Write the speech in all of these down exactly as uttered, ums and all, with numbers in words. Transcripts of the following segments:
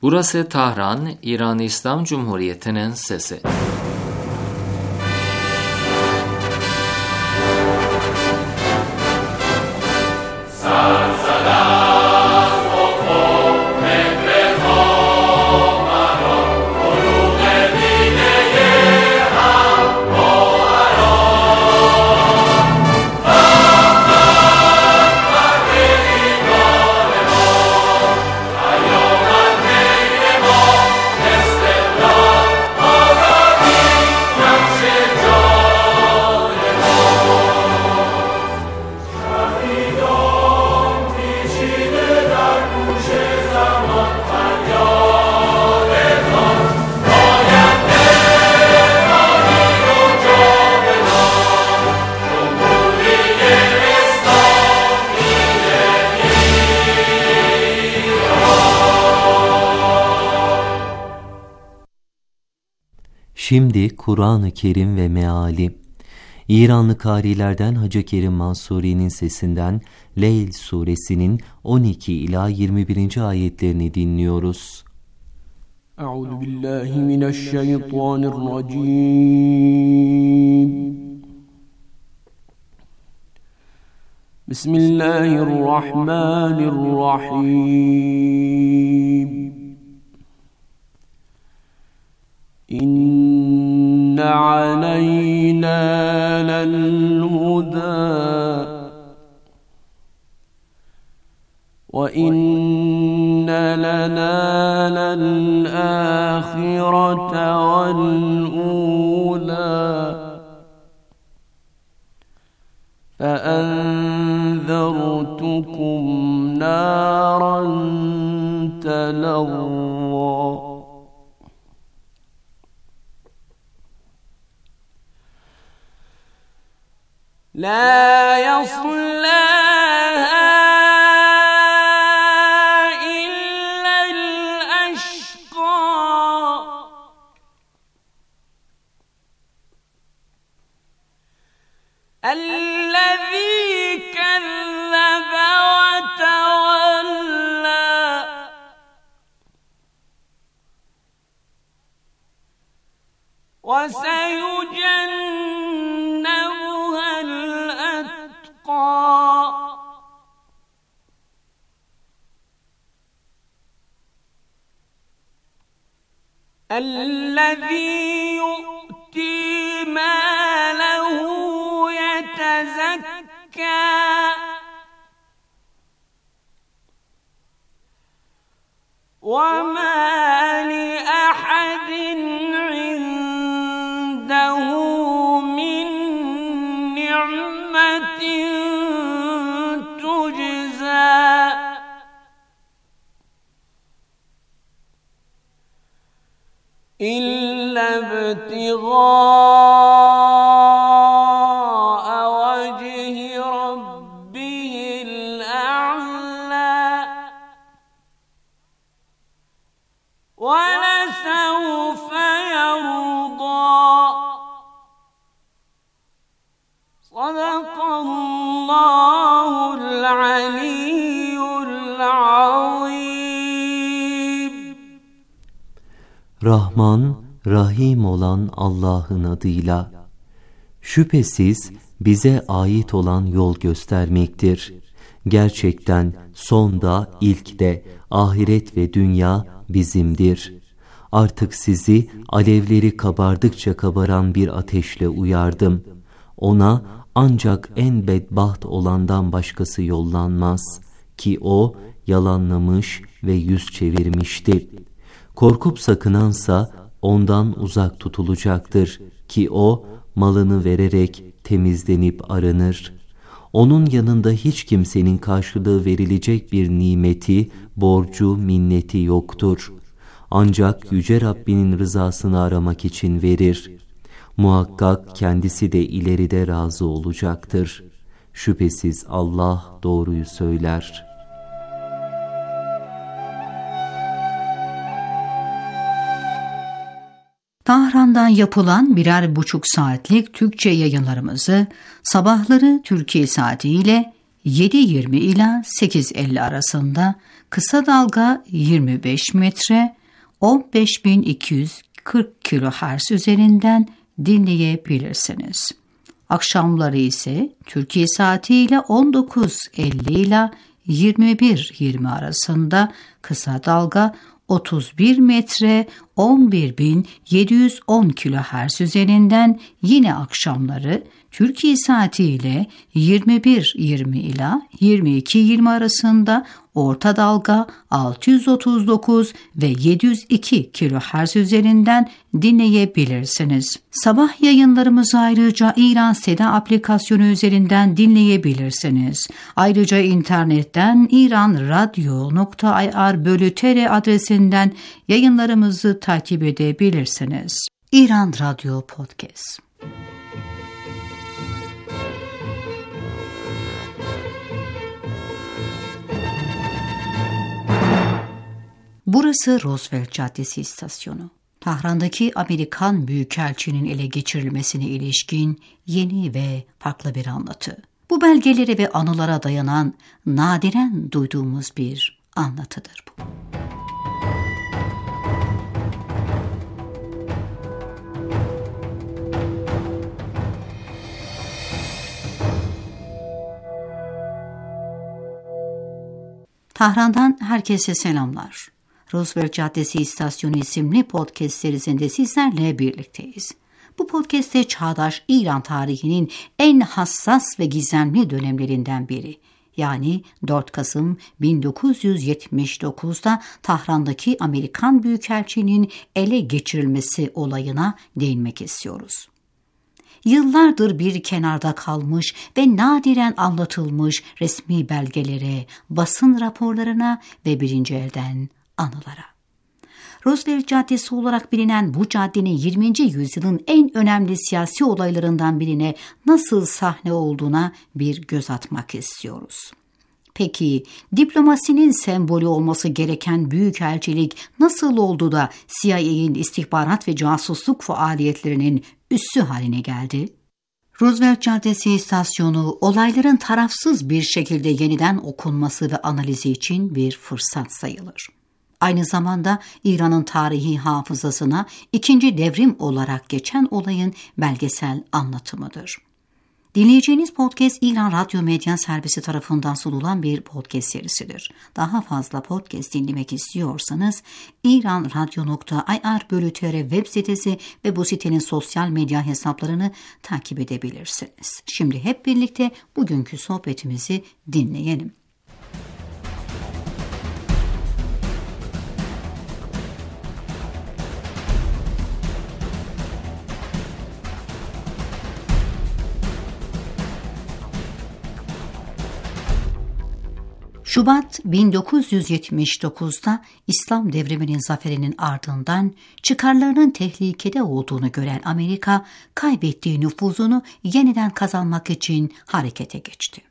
Burası Tahran, İran İslam Cumhuriyeti'nin sesi. Şimdi Kur'an-ı Kerim ve meali. İranlı karilerden Hacı Kerim Mansuri'nin sesinden Leyl suresinin on iki ila yirmi birinci ayetlerini dinliyoruz. Euzubillahimineşşeytanirracim. Bismillahirrahmanirrahim. İnne aleyna lel huda ve inne lena lel ahirete vel ula fe enzertukum naran telazza لا يصلاها إلا الأشقى الذي كذب وتولى وسيجنبها الذي يؤتي ماله يتزكى وما لأحد عنده من نعمة تجزى إلا ابتغاء وجه ربه الأعلى ولسوف يرضى صدق الله العلي العظيم. Rahman, Rahim olan Allah'ın adıyla. Şüphesiz bize ait olan yol göstermektir. Gerçekten sonda, ilkte, ahiret ve dünya bizimdir. Artık sizi alevleri kabardıkça kabaran bir ateşle uyardım. Ona ancak en bedbaht olandan başkası yollanmaz ki o yalanlamış ve yüz çevirmişti. Korkup sakınansa ondan uzak tutulacaktır ki o malını vererek temizlenip arınır. Onun yanında hiç kimsenin karşılığı verilecek bir nimeti, borcu, minneti yoktur. Ancak Yüce Rabbinin rızasını aramak için verir. Muhakkak kendisi de ileride razı olacaktır. Şüphesiz Allah doğruyu söyler. Tahran'dan yapılan birer buçuk saatlik Türkçe yayınlarımızı sabahları Türkiye saatiyle yedi yirmi ila sekiz elli arasında kısa dalga yirmi beş metre on beş bin iki yüz kırk kilohertz üzerinden dinleyebilirsiniz. Akşamları ise Türkiye saatiyle on dokuz elli ile yirmi bir yirmi arasında kısa dalga otuz bir metre on bir bin yedi yüz on kilohertz üzerinden, yine akşamları Türkiye saatiyle yirmi bir yirmi ila yirmi iki yirmi arasında orta dalga altı yüz otuz dokuz ve yedi yüz iki kilohertz üzerinden dinleyebilirsiniz. Sabah yayınlarımızı ayrıca İran Seda aplikasyonu üzerinden dinleyebilirsiniz. Ayrıca internetten iranradyo nokta ir bölü tr adresinden yayınlarımızı takip edebilirsiniz. İran Radyo Podcast. Burası Roosevelt Caddesi istasyonu. Tahran'daki Amerikan Büyükelçinin ele geçirilmesine ilişkin yeni ve farklı bir anlatı. Bu belgelere ve anılara dayanan nadiren duyduğumuz bir anlatıdır bu. Tahran'dan herkese selamlar. Roosevelt Caddesi İstasyonu isimli podcast serisinde sizlerle birlikteyiz. Bu podcast'te çağdaş İran tarihinin en hassas ve gizemli dönemlerinden biri, yani dört Kasım bin dokuz yüz yetmiş dokuzda Tahran'daki Amerikan Büyükelçiliğinin ele geçirilmesi olayına değinmek istiyoruz. Yıllardır bir kenarda kalmış ve nadiren anlatılmış resmi belgelere, basın raporlarına ve birinci elden anılara. Roosevelt Caddesi olarak bilinen bu caddenin yirminci yüzyılın en önemli siyasi olaylarından birine nasıl sahne olduğuna bir göz atmak istiyoruz. Peki diplomasinin sembolü olması gereken büyükelçilik nasıl oldu da C I A'nin istihbarat ve casusluk faaliyetlerinin üssü haline geldi? Roosevelt Caddesi istasyonu olayların tarafsız bir şekilde yeniden okunması ve analizi için bir fırsat sayılır. Aynı zamanda İran'ın tarihi hafızasına ikinci devrim olarak geçen olayın belgesel anlatımıdır. Dinleyeceğiniz podcast İran Radyo Medya Servisi tarafından sunulan bir podcast serisidir. Daha fazla podcast dinlemek istiyorsanız iranradyo nokta ir bölü tr web sitesi ve bu sitenin sosyal medya hesaplarını takip edebilirsiniz. Şimdi hep birlikte bugünkü sohbetimizi dinleyelim. Şubat bin dokuz yüz yetmiş dokuzda İslam devriminin zaferinin ardından çıkarlarının tehlikede olduğunu gören Amerika, kaybettiği nüfuzunu yeniden kazanmak için harekete geçti.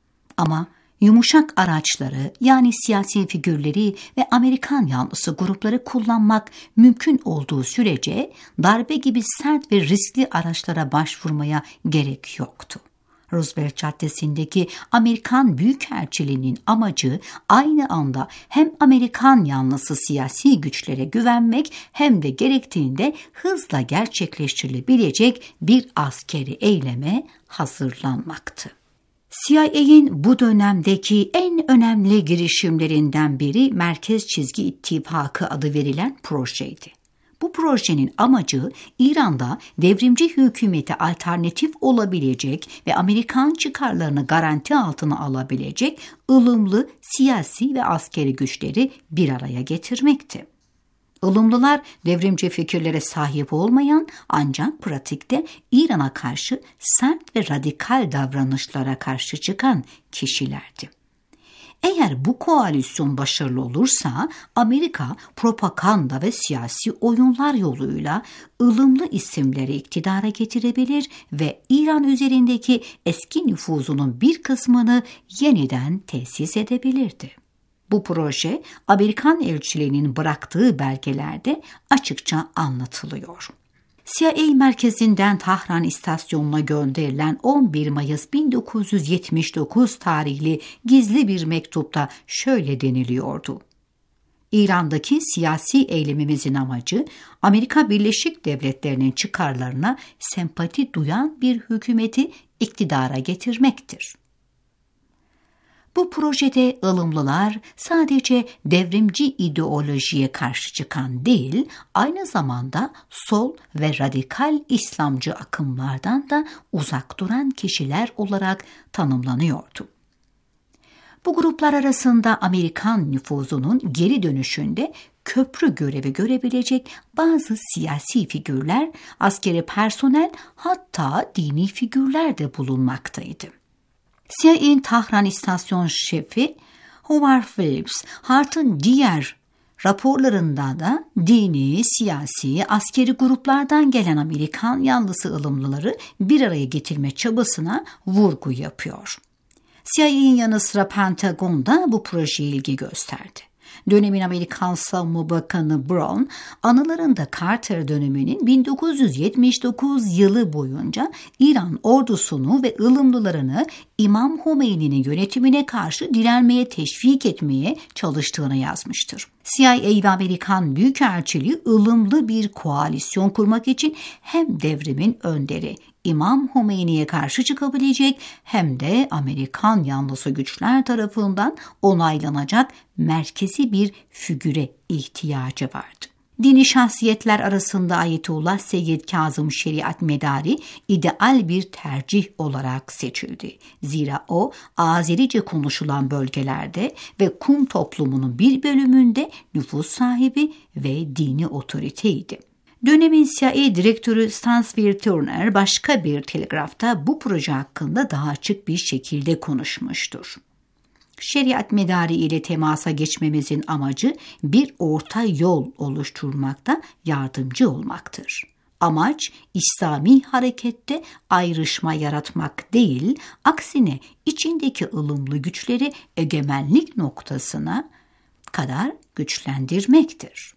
Ama yumuşak araçları, yani siyasi figürleri ve Amerikan yanlısı grupları kullanmak mümkün olduğu sürece darbe gibi sert ve riskli araçlara başvurmaya gerek yoktu. Roosevelt Caddesi'ndeki Amerikan Büyükelçiliği'nin amacı aynı anda hem Amerikan yanlısı siyasi güçlere güvenmek hem de gerektiğinde hızla gerçekleştirilebilecek bir askeri eyleme hazırlanmaktı. C I A'nin bu dönemdeki en önemli girişimlerinden biri Merkez Çizgi İttifakı adı verilen projeydi. Bu projenin amacı İran'da devrimci hükümete alternatif olabilecek ve Amerikan çıkarlarını garanti altına alabilecek ılımlı siyasi ve askeri güçleri bir araya getirmekti. Ilımlılar devrimci fikirlere sahip olmayan ancak pratikte İran'a karşı sert ve radikal davranışlara karşı çıkan kişilerdi. Eğer bu koalisyon başarılı olursa Amerika propaganda ve siyasi oyunlar yoluyla ılımlı isimleri iktidara getirebilir ve İran üzerindeki eski nüfuzunun bir kısmını yeniden tesis edebilirdi. Bu proje Amerikan elçiliğinin bıraktığı belgelerde açıkça anlatılıyor. C I A merkezinden Tahran istasyonuna gönderilen on bir Mayıs bin dokuz yüz yetmiş dokuz tarihli gizli bir mektupta şöyle deniliyordu. İran'daki siyasi eylemimizin amacı Amerika Birleşik Devletleri'nin çıkarlarına sempati duyan bir hükümeti iktidara getirmektir. Bu projede ılımlılar sadece devrimci ideolojiye karşı çıkan değil, aynı zamanda sol ve radikal İslamcı akımlardan da uzak duran kişiler olarak tanımlanıyordu. Bu gruplar arasında Amerikan nüfuzunun geri dönüşünde köprü görevi görebilecek bazı siyasi figürler, askeri personel, hatta dini figürler de bulunmaktaydı. C I A'nin Tahran İstasyon Şefi Howard Phillips, Hart'ın diğer raporlarında da dini, siyasi, askeri gruplardan gelen Amerikan yanlısı ılımlıları bir araya getirme çabasına vurgu yapıyor. C I A'nin yanı sıra Pentagon da bu projeye ilgi gösterdi. Dönemin Amerikan Savunma Bakanı Brown, anılarında Carter döneminin bin dokuz yüz yetmiş dokuz yılı boyunca İran ordusunu ve ılımlılarını İmam Hümeyni'nin yönetimine karşı direnmeye teşvik etmeye çalıştığını yazmıştır. C I A ve Amerikan Büyükelçiliği ılımlı bir koalisyon kurmak için hem devrimin önderi İmam Hümeyni'ye karşı çıkabilecek hem de Amerikan yanlısı güçler tarafından onaylanacak merkezi bir figüre ihtiyacı vardı. Dini şahsiyetler arasında Ayetullah Seyyid Kazım Şeriat Medari ideal bir tercih olarak seçildi. Zira o Azerice konuşulan bölgelerde ve Kum toplumunun bir bölümünde nüfus sahibi ve dini otoriteydi. Dönemin C I A direktörü Stansfield Turner başka bir telgrafta bu proje hakkında daha açık bir şekilde konuşmuştur. Şeriat medari ile temasa geçmemizin amacı bir orta yol oluşturmakta yardımcı olmaktır. Amaç İslami harekette ayrışma yaratmak değil, aksine içindeki ılımlı güçleri egemenlik noktasına kadar güçlendirmektir.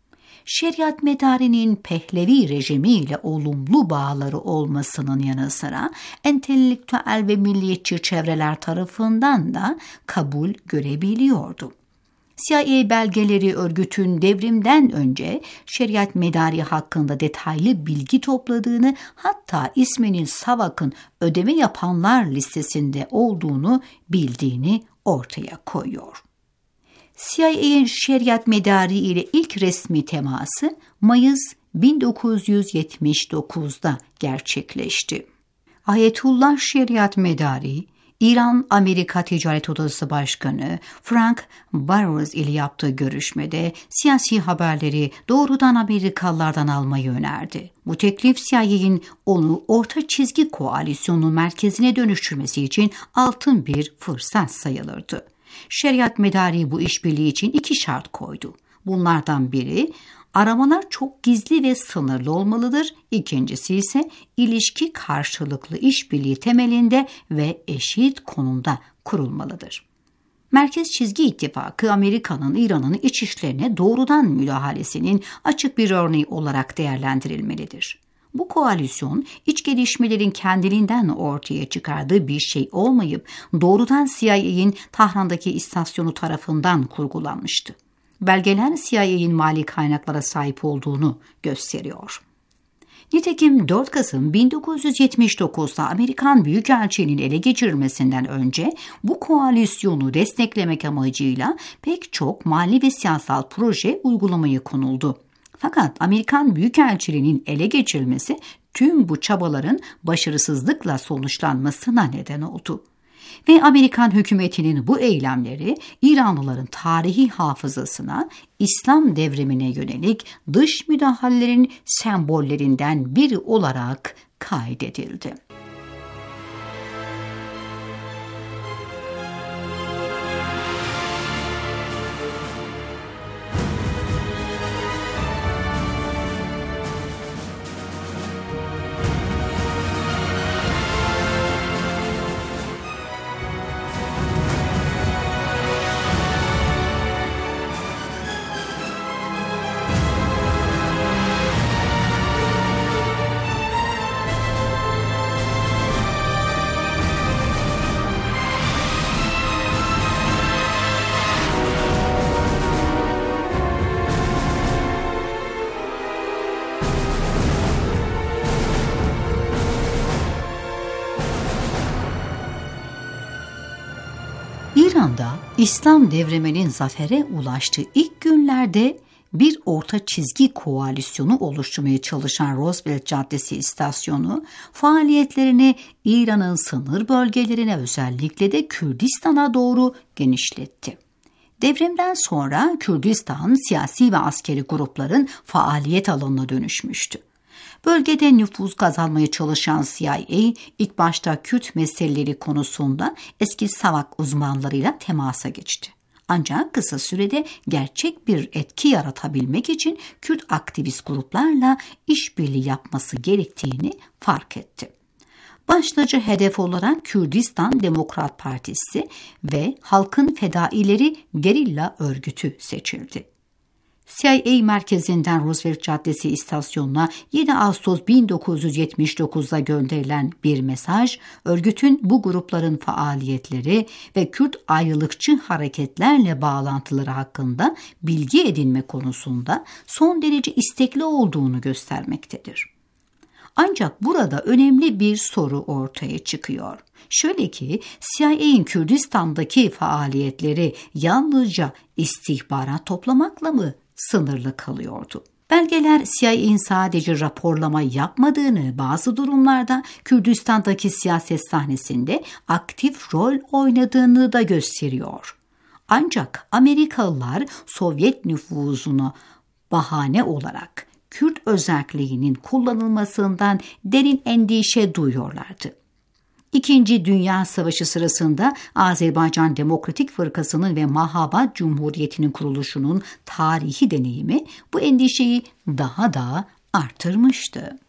Şeriat medarinin Pehlevi rejimiyle olumlu bağları olmasının yanı sıra entelektüel ve milliyetçi çevreler tarafından da kabul görebiliyordu. C I A belgeleri örgütün devrimden önce şeriat medari hakkında detaylı bilgi topladığını, hatta isminin SAVAK'ın ödeme yapanlar listesinde olduğunu bildiğini ortaya koyuyor. C I A'nin şeriat medari ile ilk resmi teması Mayıs bin dokuz yüz yetmiş dokuzda gerçekleşti. Ayetullah Şeriat Medari, İran-Amerika Ticaret Odası Başkanı Frank Burroughs ile yaptığı görüşmede siyasi haberleri doğrudan Amerikalılardan almayı önerdi. Bu teklif C I A'nin onu orta çizgi koalisyonun merkezine dönüştürmesi için altın bir fırsat sayılırdı. Şeriat medari bu işbirliği için iki şart koydu. Bunlardan biri, aramalar çok gizli ve sınırlı olmalıdır. İkincisi ise ilişki karşılıklı işbirliği temelinde ve eşit konumda kurulmalıdır. Merkez Çizgi İttifakı, Amerika'nın İran'ın iç işlerine doğrudan müdahalesinin açık bir örneği olarak değerlendirilmelidir. Bu koalisyon, iç gelişmelerin kendiliğinden ortaya çıkardığı bir şey olmayıp doğrudan C I A'nin Tahran'daki istasyonu tarafından kurgulanmıştı. Belgeler C I A'nin mali kaynaklara sahip olduğunu gösteriyor. Nitekim dört Kasım bin dokuz yüz yetmiş dokuzda Amerikan Büyükelçiliğinin ele geçirilmesinden önce bu koalisyonu desteklemek amacıyla pek çok mali ve siyasal proje uygulamaya konuldu. Fakat Amerikan Büyükelçiliğinin ele geçirilmesi tüm bu çabaların başarısızlıkla sonuçlanmasına neden oldu. Ve Amerikan hükümetinin bu eylemleri İranlıların tarihi hafızasına İslam devrimine yönelik dış müdahalelerin sembollerinden biri olarak kaydedildi. İran'da İslam devriminin zafere ulaştığı ilk günlerde bir orta çizgi koalisyonu oluşturmaya çalışan Roosevelt Caddesi istasyonu faaliyetlerini İran'ın sınır bölgelerine, özellikle de Kürdistan'a doğru genişletti. Devrimden sonra Kürdistan siyasi ve askeri grupların faaliyet alanına dönüşmüştü. Bölgede nüfuz kazanmaya çalışan C I A ilk başta Kürt meseleleri konusunda eski SAVAK uzmanlarıyla temasa geçti. Ancak kısa sürede gerçek bir etki yaratabilmek için Kürt aktivist gruplarla işbirliği yapması gerektiğini fark etti. Başlıca hedef olarak Kürdistan Demokrat Partisi ve Halkın Fedaileri gerilla örgütü seçildi. C I A merkezinden Roosevelt Caddesi istasyonuna yedi Ağustos bin dokuz yüz yetmiş dokuz'da gönderilen bir mesaj, örgütün bu grupların faaliyetleri ve Kürt ayrılıkçı hareketlerle bağlantıları hakkında bilgi edinme konusunda son derece istekli olduğunu göstermektedir. Ancak burada önemli bir soru ortaya çıkıyor. Şöyle ki, C I A'nin Kürdistan'daki faaliyetleri yalnızca istihbarat toplamakla mı sınırlı kalıyordu? Belgeler C I A'nin sadece raporlama yapmadığını, bazı durumlarda Kürdistan'daki siyaset sahnesinde aktif rol oynadığını da gösteriyor. Ancak Amerikalılar Sovyet nüfuzunu bahane olarak Kürt özerkliğinin kullanılmasından derin endişe duyuyorlardı. İkinci Dünya Savaşı sırasında Azerbaycan Demokratik Fırkası'nın ve Mahabat Cumhuriyeti'nin kuruluşunun tarihi deneyimi bu endişeyi daha da artırmıştı.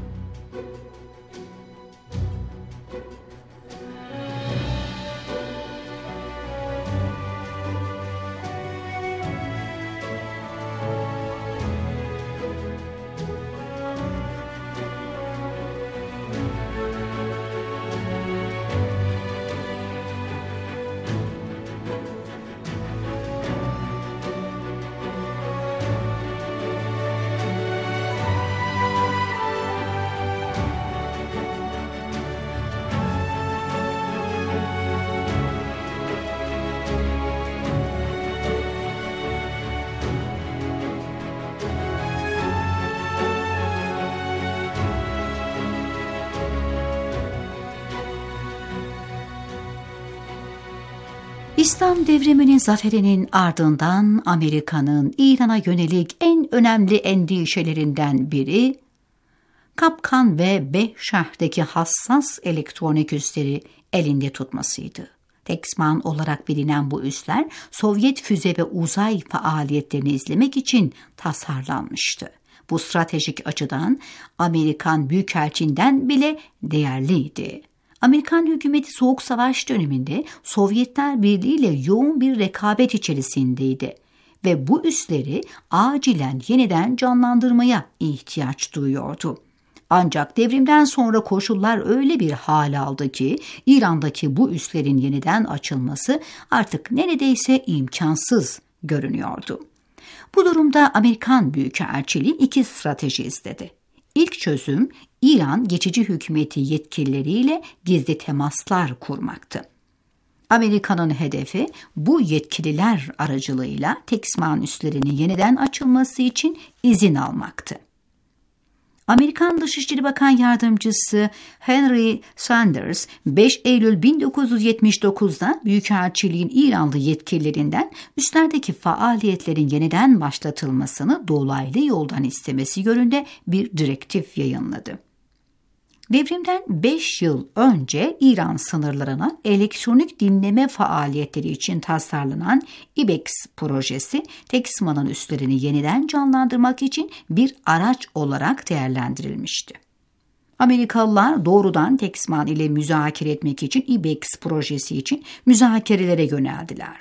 İslam devriminin zaferinin ardından Amerika'nın İran'a yönelik en önemli endişelerinden biri, Kapkan ve Behşah'taki hassas elektronik üsleri elinde tutmasıydı. Teksman olarak bilinen bu üsler Sovyet füze ve uzay faaliyetlerini izlemek için tasarlanmıştı. Bu stratejik açıdan Amerikan Büyükelçinden bile değerliydi. Amerikan hükümeti Soğuk Savaş döneminde Sovyetler Birliği ile yoğun bir rekabet içerisindeydi ve bu üsleri acilen yeniden canlandırmaya ihtiyaç duyuyordu. Ancak devrimden sonra koşullar öyle bir hal aldı ki İran'daki bu üslerin yeniden açılması artık neredeyse imkansız görünüyordu. Bu durumda Amerikan Büyükelçiliği iki strateji izledi. İlk çözüm İran geçici hükümeti yetkilileriyle gizli temaslar kurmaktı. Amerika'nın hedefi bu yetkililer aracılığıyla Teksman üslerinin yeniden açılması için izin almaktı. Amerikan Dışişleri Bakan Yardımcısı Henry Sanders beş Eylül bin dokuz yüz yetmiş dokuz'da Büyükelçiliğin İranlı yetkililerinden üslerdeki faaliyetlerin yeniden başlatılmasını dolaylı yoldan istemesi yönünde bir direktif yayınladı. Devrimden beş yıl önce İran sınırlarına elektronik dinleme faaliyetleri için tasarlanan İBEX projesi, Teksman'ın üslerini yeniden canlandırmak için bir araç olarak değerlendirilmişti. Amerikalılar doğrudan Teksman ile müzakere etmek için İBEX projesi için müzakerelere yöneldiler.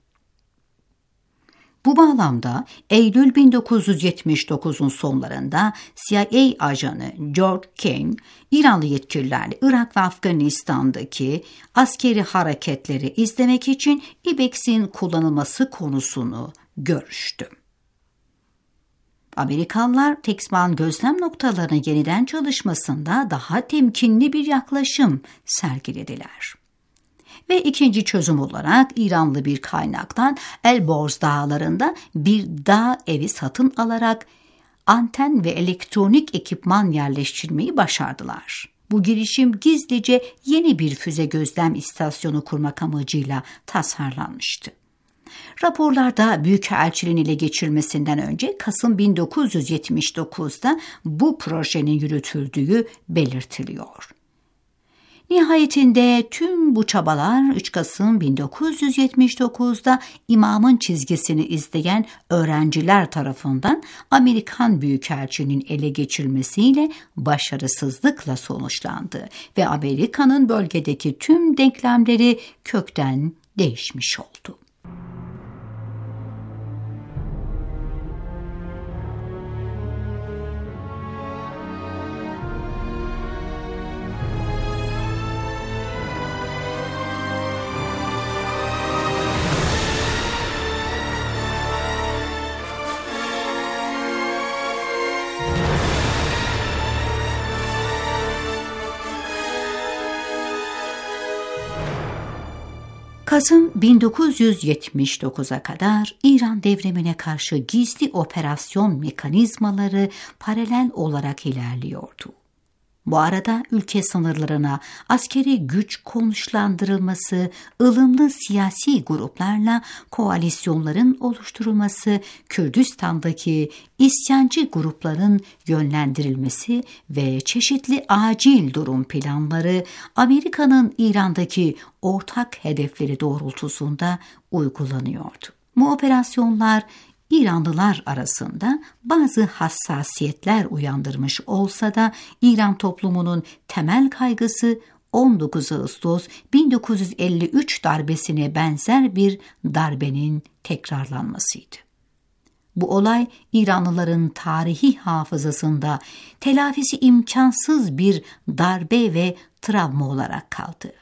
Bu bağlamda Eylül bin dokuz yüz yetmiş dokuz'un sonlarında C I A ajanı George King, İranlı yetkililerle Irak ve Afganistan'daki askeri hareketleri izlemek için İBEX'in kullanılması konusunu görüştü. Amerikalılar Teksman gözlem noktalarının yeniden çalışmasında daha temkinli bir yaklaşım sergilediler. Ve ikinci çözüm olarak İranlı bir kaynaktan Elborz dağlarında bir dağ evi satın alarak anten ve elektronik ekipman yerleştirmeyi başardılar. Bu girişim gizlice yeni bir füze gözlem istasyonu kurmak amacıyla tasarlanmıştı. Raporlarda Büyükelçiliğin ele geçirmesinden önce Kasım bin dokuz yüz yetmiş dokuzda bu projenin yürütüldüğü belirtiliyor. Nihayetinde tüm bu çabalar üç Kasım bin dokuz yüz yetmiş dokuzda imamın çizgisini izleyen öğrenciler tarafından Amerikan Büyükelçiliğinin ele geçirmesiyle başarısızlıkla sonuçlandı ve Amerika'nın bölgedeki tüm denklemleri kökten değişmiş oldu. Kasım bin dokuz yüz yetmiş dokuza kadar İran devrimine karşı gizli operasyon mekanizmaları paralel olarak ilerliyordu. Bu arada ülke sınırlarına askeri güç konuşlandırılması, ılımlı siyasi gruplarla koalisyonların oluşturulması, Kürdistan'daki isyancı grupların yönlendirilmesi ve çeşitli acil durum planları Amerika'nın İran'daki ortak hedefleri doğrultusunda uygulanıyordu. Bu operasyonlar İranlılar arasında bazı hassasiyetler uyandırmış olsa da İran toplumunun temel kaygısı on dokuz Ağustos bin dokuz yüz elli üç darbesine benzer bir darbenin tekrarlanmasıydı. Bu olay İranlıların tarihi hafızasında telafisi imkansız bir darbe ve travma olarak kaldı.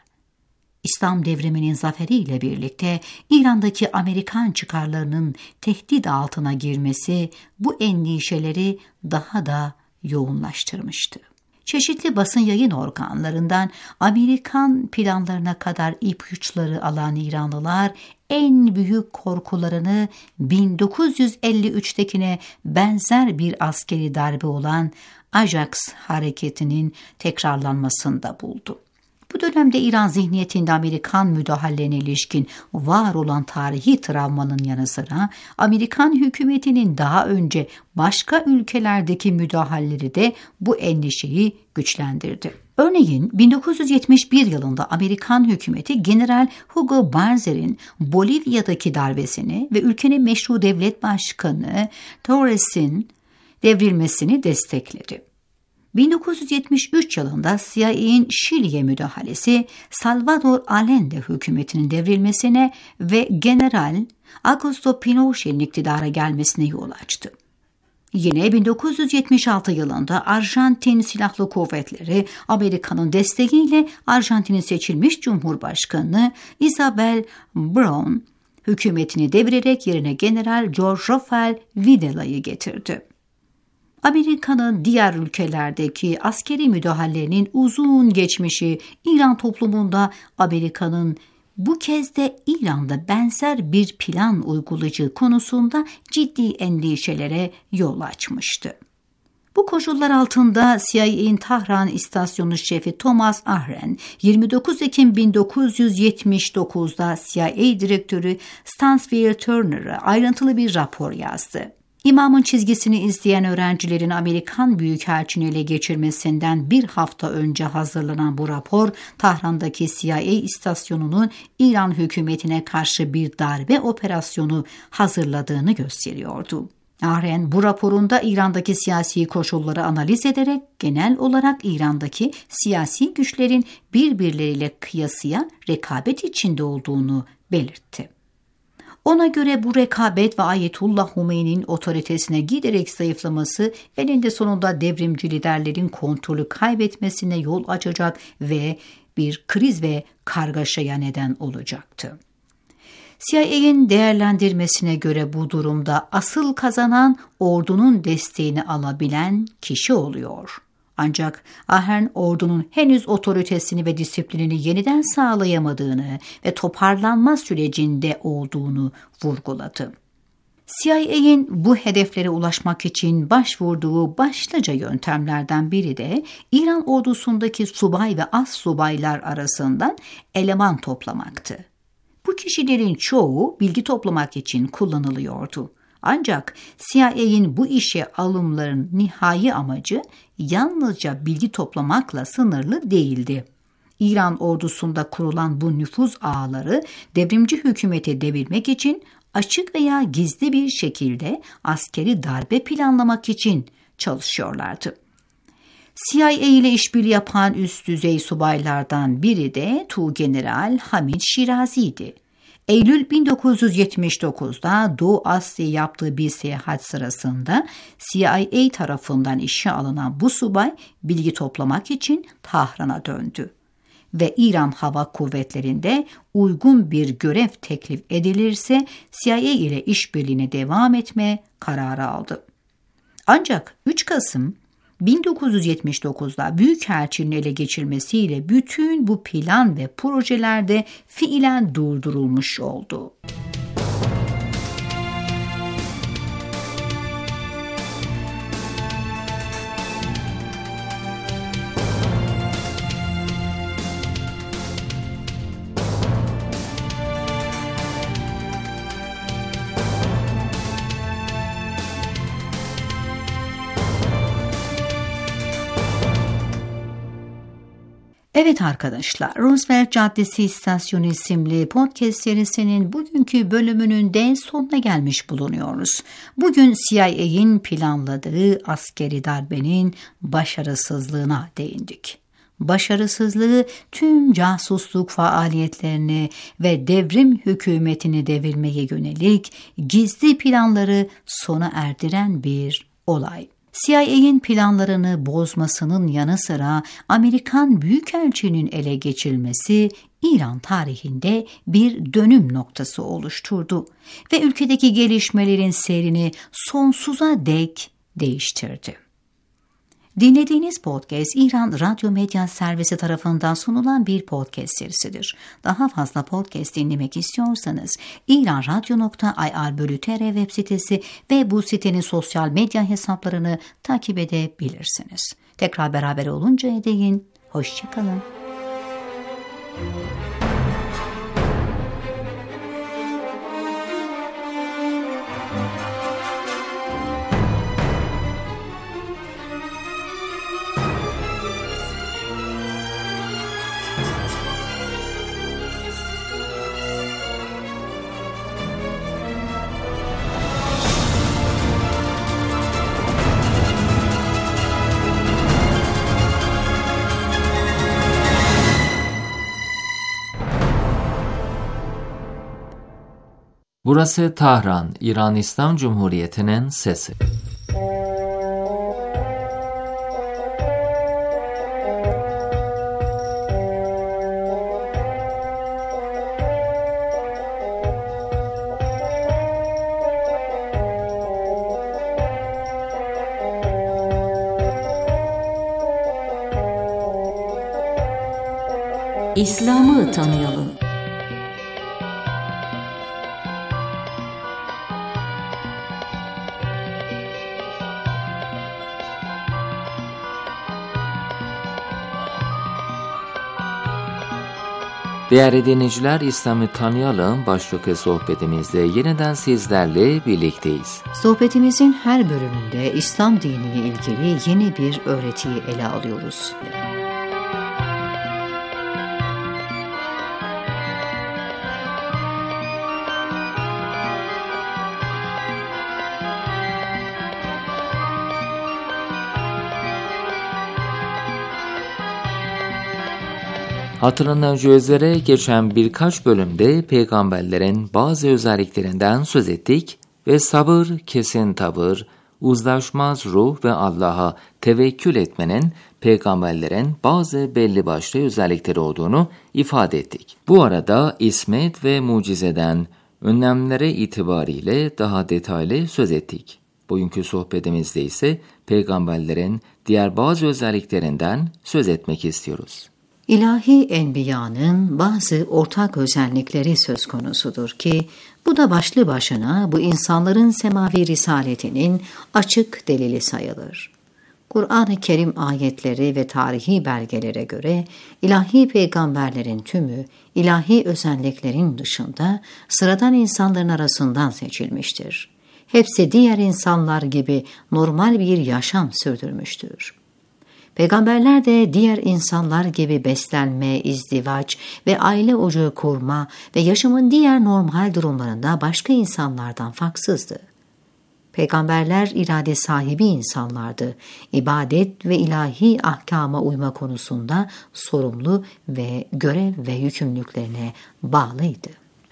İslam devriminin zaferiyle birlikte İran'daki Amerikan çıkarlarının tehdit altına girmesi bu endişeleri daha da yoğunlaştırmıştı. Çeşitli basın yayın organlarından Amerikan planlarına kadar ipuçları alan İranlılar en büyük korkularını bin dokuz yüz elli üçtekine benzer bir askeri darbe olan Ajax hareketinin tekrarlanmasında buldu. Bu dönemde İran zihniyetinde Amerikan müdahalelerine ilişkin var olan tarihi travmanın yanı sıra Amerikan hükümetinin daha önce başka ülkelerdeki müdahaleleri de bu endişeyi güçlendirdi. Örneğin bin dokuz yüz yetmiş bir yılında Amerikan hükümeti General Hugo Banzer'in Bolivya'daki darbesini ve ülkenin meşru devlet başkanı Torres'in devrilmesini destekledi. bin dokuz yüz yetmiş üç yılında C I A'nin Şili'ye müdahalesi Salvador Allende hükümetinin devrilmesine ve General Augusto Pinochet'in iktidara gelmesine yol açtı. Yine bin dokuz yüz yetmiş altı yılında Arjantin Silahlı Kuvvetleri Amerika'nın desteğiyle Arjantin'in seçilmiş Cumhurbaşkanı Isabel Brown hükümetini devirerek yerine General George Rafael Videla'yı getirdi. Amerika'nın diğer ülkelerdeki askeri müdahalelerinin uzun geçmişi İran toplumunda Amerika'nın bu kez de İran'da benzer bir plan uygulayacağı konusunda ciddi endişelere yol açmıştı. Bu koşullar altında C I A'nin Tahran İstasyonu Şefi Thomas Ahren, yirmi dokuz Ekim bin dokuz yüz yetmiş dokuzda C I A Direktörü Stansfield Turner'a ayrıntılı bir rapor yazdı. İmamın çizgisini izleyen öğrencilerin Amerikan Büyükelçiliğini ele geçirmesinden bir hafta önce hazırlanan bu rapor, Tahran'daki C I A istasyonunun İran hükümetine karşı bir darbe operasyonu hazırladığını gösteriyordu. Ahren bu raporunda İran'daki siyasi koşulları analiz ederek genel olarak İran'daki siyasi güçlerin birbirleriyle kıyasıya rekabet içinde olduğunu belirtti. Ona göre bu rekabet ve Ayetullah Hümeyni'nin otoritesine giderek zayıflaması eninde sonunda devrimci liderlerin kontrolü kaybetmesine yol açacak ve bir kriz ve kargaşaya neden olacaktı. C I A'nin değerlendirmesine göre bu durumda asıl kazanan ordunun desteğini alabilen kişi oluyor. Ancak Ahern ordunun henüz otoritesini ve disiplinini yeniden sağlayamadığını ve toparlanma sürecinde olduğunu vurguladı. C I A'nin bu hedeflere ulaşmak için başvurduğu başlıca yöntemlerden biri de İran ordusundaki subay ve az subaylar arasından eleman toplamaktı. Bu kişilerin çoğu bilgi toplamak için kullanılıyordu. Ancak C I A'nin bu işe alımların nihai amacı yalnızca bilgi toplamakla sınırlı değildi. İran ordusunda kurulan bu nüfuz ağları devrimci hükümeti devirmek için açık veya gizli bir şekilde askeri darbe planlamak için çalışıyorlardı. C I A ile işbirliği yapan üst düzey subaylardan biri de Tuğgeneral Hamid Şirazi'ydi. Eylül bin dokuz yüz yetmiş dokuzda Doğu Asya'ya yaptığı bir seyahat sırasında C I A tarafından işe alınan bu subay bilgi toplamak için Tahran'a döndü ve İran Hava Kuvvetleri'nde uygun bir görev teklif edilirse C I A ile işbirliğine devam etme kararı aldı. Ancak üç Kasım bin dokuz yüz yetmiş dokuzda Büyükelçinin ele geçirmesiyle bütün bu plan ve projelerde fiilen durdurulmuş oldu. Evet arkadaşlar, Roosevelt Caddesi İstasyonu isimli podcast serisinin bugünkü bölümünün de sonuna gelmiş bulunuyoruz. Bugün C I A'nin planladığı askeri darbenin başarısızlığına değindik. Başarısızlığı tüm casusluk faaliyetlerini ve devrim hükümetini devirmeye yönelik gizli planları sona erdiren bir olay. C I A'nin planlarını bozmasının yanı sıra Amerikan Büyükelçinin ele geçirilmesi İran tarihinde bir dönüm noktası oluşturdu ve ülkedeki gelişmelerin seyrini sonsuza dek değiştirdi. Dinlediğiniz podcast İran Radyo Medya Servisi tarafından sunulan bir podcast serisidir. Daha fazla podcast dinlemek istiyorsanız iranradyo nokta i r bölü t r web sitesi ve bu sitenin sosyal medya hesaplarını takip edebilirsiniz. Tekrar beraber oluncaya değin, hoşça kalın. Burası Tahran, İran İslam Cumhuriyeti'nin sesi. İslam'ı tanıyalım. Değerli dinleyiciler, İslam'ı tanıyalım başlıklı sohbetimizde yeniden sizlerle birlikteyiz. Sohbetimizin her bölümünde İslam diniyle ilgili yeni bir öğretiyi ele alıyoruz. Hatırlanan üzere geçen birkaç bölümde peygamberlerin bazı özelliklerinden söz ettik ve sabır, kesin tavır, uzlaşmaz ruh ve Allah'a tevekkül etmenin peygamberlerin bazı belli başlı özellikleri olduğunu ifade ettik. Bu arada ismet ve mucizeden önlemlere itibariyle daha detaylı söz ettik. Bugünkü sohbetimizde ise peygamberlerin diğer bazı özelliklerinden söz etmek istiyoruz. İlahi enbiyanın bazı ortak özellikleri söz konusudur ki, bu da başlı başına bu insanların semavi risaletinin açık delili sayılır. Kur'an-ı Kerim ayetleri ve tarihi belgelere göre ilahi peygamberlerin tümü ilahi özelliklerin dışında sıradan insanların arasından seçilmiştir. Hepsi diğer insanlar gibi normal bir yaşam sürdürmüştür. Peygamberler de diğer insanlar gibi beslenme, izdivaç ve aile ocağı kurma ve yaşamın diğer normal durumlarında başka insanlardan farksızdı. Peygamberler irade sahibi insanlardı. İbadet ve ilahi ahkama uyma konusunda sorumlu ve görev ve yükümlülüklerine bağlıydı.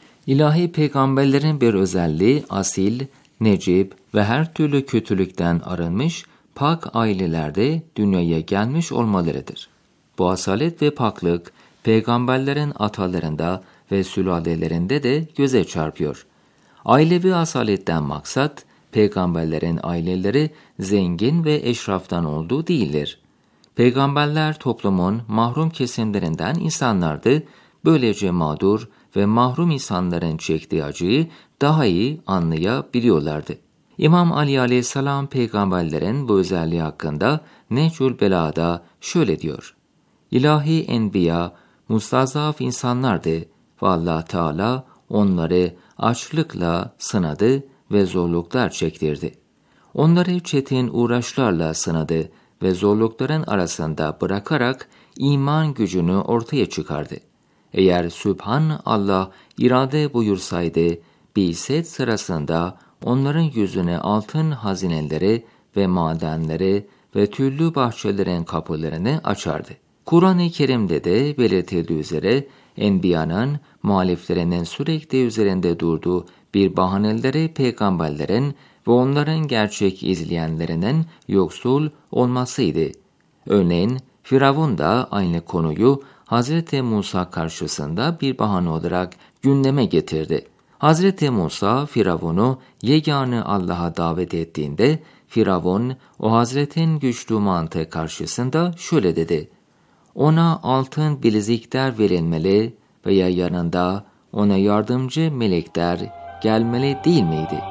İlahi peygamberlerin bir özelliği asil, necip ve her türlü kötülükten arınmış, pak ailelerde dünyaya gelmiş olmalarıdır. Bu asalet ve paklık peygamberlerin atalarında ve sülalelerinde de göze çarpıyor. Ailevi asaletten maksat, peygamberlerin aileleri zengin ve eşraftan olduğu değildir. Peygamberler toplumun mahrum kesimlerinden insanlardı, böylece mağdur ve mahrum insanların çektiği acıyı daha iyi anlayabiliyorlardı. İmam Ali aleyhisselam peygamberlerin bu özelliği hakkında Nehcül Belâ'da şöyle diyor: İlahi enbiya mustazaf insanlardı ve Allah Teala onları açlıkla sınadı ve zorluklar çektirdi. Onları çetin uğraşlarla sınadı ve zorlukların arasında bırakarak iman gücünü ortaya çıkardı. Eğer Sübhan Allah irade buyursaydı, bi'set sırasında onların yüzüne altın hazineleri ve madenleri ve tüllü bahçelerin kapılarını açardı. Kur'an-ı Kerim'de de belirtildiği üzere enbiyanın muhaliflerinin sürekli üzerinde durduğu bir bahaneleri peygamberlerin ve onların gerçek izleyenlerinin yoksul olmasıydı. Örneğin Firavun da aynı konuyu Hazreti Musa karşısında bir bahane olarak gündeme getirdi. Hazreti Musa Firavun'u yegane Allah'a davet ettiğinde Firavun o Hazretin güçlü mantığı karşısında şöyle dedi: Ona altın bilezikler verilmeli veya yanında ona yardımcı melekler gelmeli değil miydi?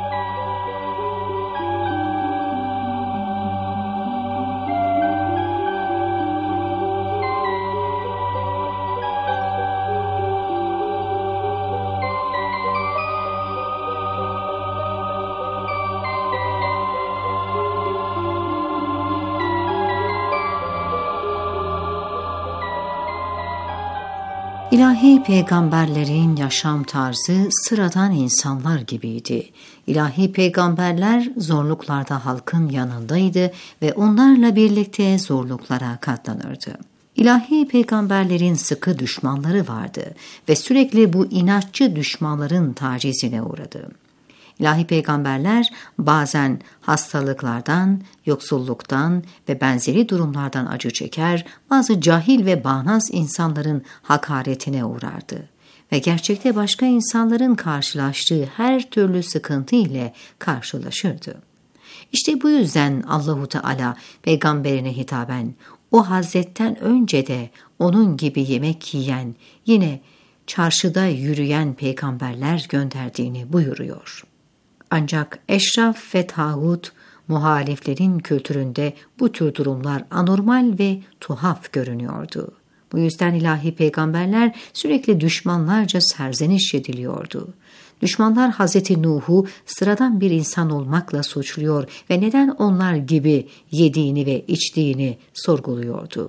İlahi peygamberlerin yaşam tarzı sıradan insanlar gibiydi. İlahi peygamberler zorluklarda halkın yanındaydı ve onlarla birlikte zorluklara katlanırdı. İlahi peygamberlerin sıkı düşmanları vardı ve sürekli bu inatçı düşmanların tacizine uğradı. İlahi peygamberler bazen hastalıklardan, yoksulluktan ve benzeri durumlardan acı çeker, bazı cahil ve bağnaz insanların hakaretine uğrardı ve gerçekte başka insanların karşılaştığı her türlü sıkıntı ile karşılaşırdı. İşte bu yüzden Allahu Teala peygamberine hitaben o Hazretten önce de onun gibi yemek yiyen, yine çarşıda yürüyen peygamberler gönderdiğini buyuruyor. Ancak eşraf ve tağut muhaliflerin kültüründe bu tür durumlar anormal ve tuhaf görünüyordu. Bu yüzden ilahi peygamberler sürekli düşmanlarca serzeniş ediliyordu. Düşmanlar Hazreti Nuh'u sıradan bir insan olmakla suçluyor ve neden onlar gibi yediğini ve içtiğini sorguluyordu.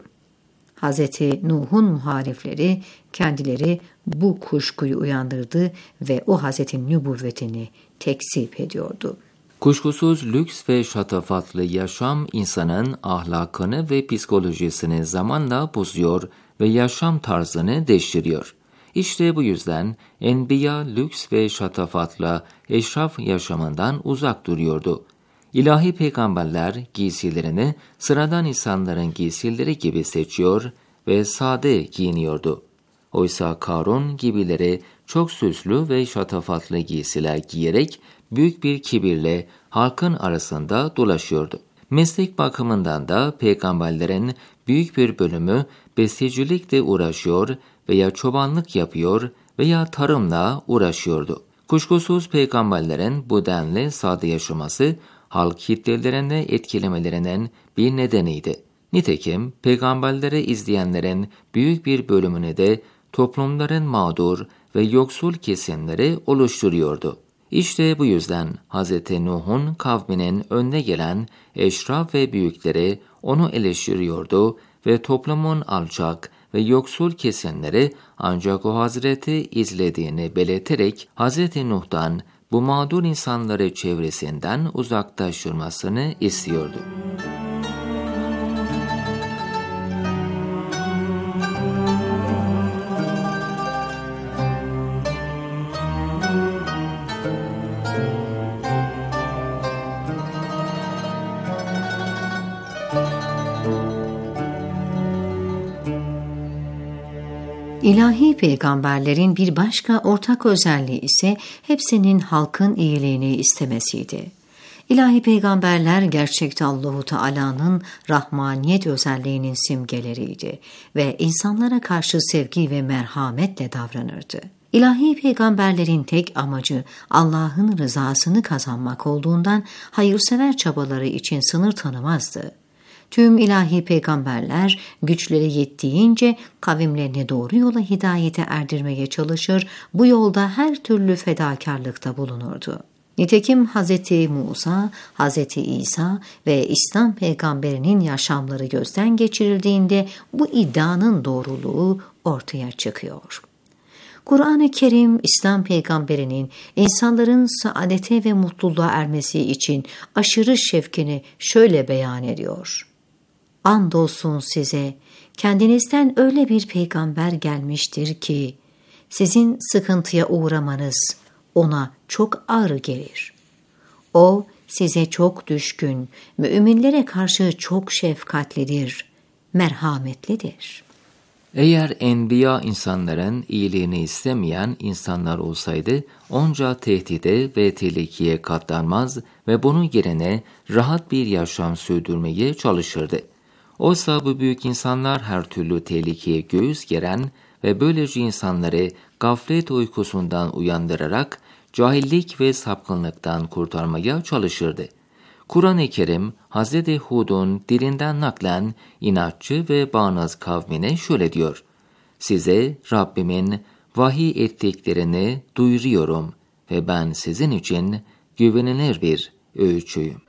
Hazreti Nuh'un muhalifleri kendileri bu kuşkuyu uyandırdı ve o Hazreti nübüvvetini tekzip ediyordu. Kuşkusuz lüks ve şatafatlı yaşam insanın ahlakını ve psikolojisini zamanla bozuyor ve yaşam tarzını değiştiriyor. İşte bu yüzden enbiya lüks ve şatafatla eşraf yaşamından uzak duruyordu. İlahi peygamberler giysilerini sıradan insanların giysileri gibi seçiyor ve sade giyiniyordu. Oysa Karun gibileri çok süslü ve şatafatlı giysiler giyerek büyük bir kibirle halkın arasında dolaşıyordu. Meslek bakımından da peygamberlerin büyük bir bölümü bestecilikle uğraşıyor veya çobanlık yapıyor veya tarımla uğraşıyordu. Kuşkusuz peygamberlerin bu denli sade yaşaması halk kitlelerini etkilemelerinin bir nedeniydi. Nitekim peygamberleri izleyenlerin büyük bir bölümünü de toplumların mağdur ve yoksul kesimleri oluşturuyordu. İşte bu yüzden Hz. Nuh'un kavminin önde gelen eşraf ve büyükleri onu eleştiriyordu ve toplumun alçak ve yoksul kesimleri ancak o Hazreti izlediğini belirterek Hz. Nuh'tan bu mağdur insanları çevresinden uzaklaştırmasını istiyordu. İlahi peygamberlerin bir başka ortak özelliği ise hepsinin halkın iyiliğini istemesiydi. İlahi peygamberler gerçekte Allahu Teala'nın rahmaniyet özelliğinin simgeleriydi ve insanlara karşı sevgi ve merhametle davranırdı. İlahi peygamberlerin tek amacı Allah'ın rızasını kazanmak olduğundan hayırsever çabaları için sınır tanımazdı. Tüm ilahi peygamberler güçleri yettiğince kavimlerini doğru yola hidayete erdirmeye çalışır, bu yolda her türlü fedakarlıkta bulunurdu. Nitekim Hz. Musa, Hz. İsa ve İslam peygamberinin yaşamları gözden geçirildiğinde bu iddianın doğruluğu ortaya çıkıyor. Kur'an-ı Kerim, İslam peygamberinin insanların saadete ve mutluluğa ermesi için aşırı şevkini şöyle beyan ediyor. Andolsun size, kendinizden öyle bir peygamber gelmiştir ki, sizin sıkıntıya uğramanız ona çok ağır gelir. O, size çok düşkün, müminlere karşı çok şefkatlidir, merhametlidir. Eğer enbiya insanların iyiliğini istemeyen insanlar olsaydı, onca tehdide ve tehlikeye katlanmaz ve bunun yerine rahat bir yaşam sürdürmeye çalışırdı. Oysa bu büyük insanlar her türlü tehlikeye göğüs geren ve böylece insanları gaflet uykusundan uyandırarak cahillik ve sapkınlıktan kurtarmaya çalışırdı. Kur'an-ı Kerim, Hz. Hud'un dilinden naklen inatçı ve bağnaz kavmine şöyle diyor: Size Rabbimin vahiy ettiklerini duyuruyorum ve ben sizin için güvenilir bir öğütçüyüm.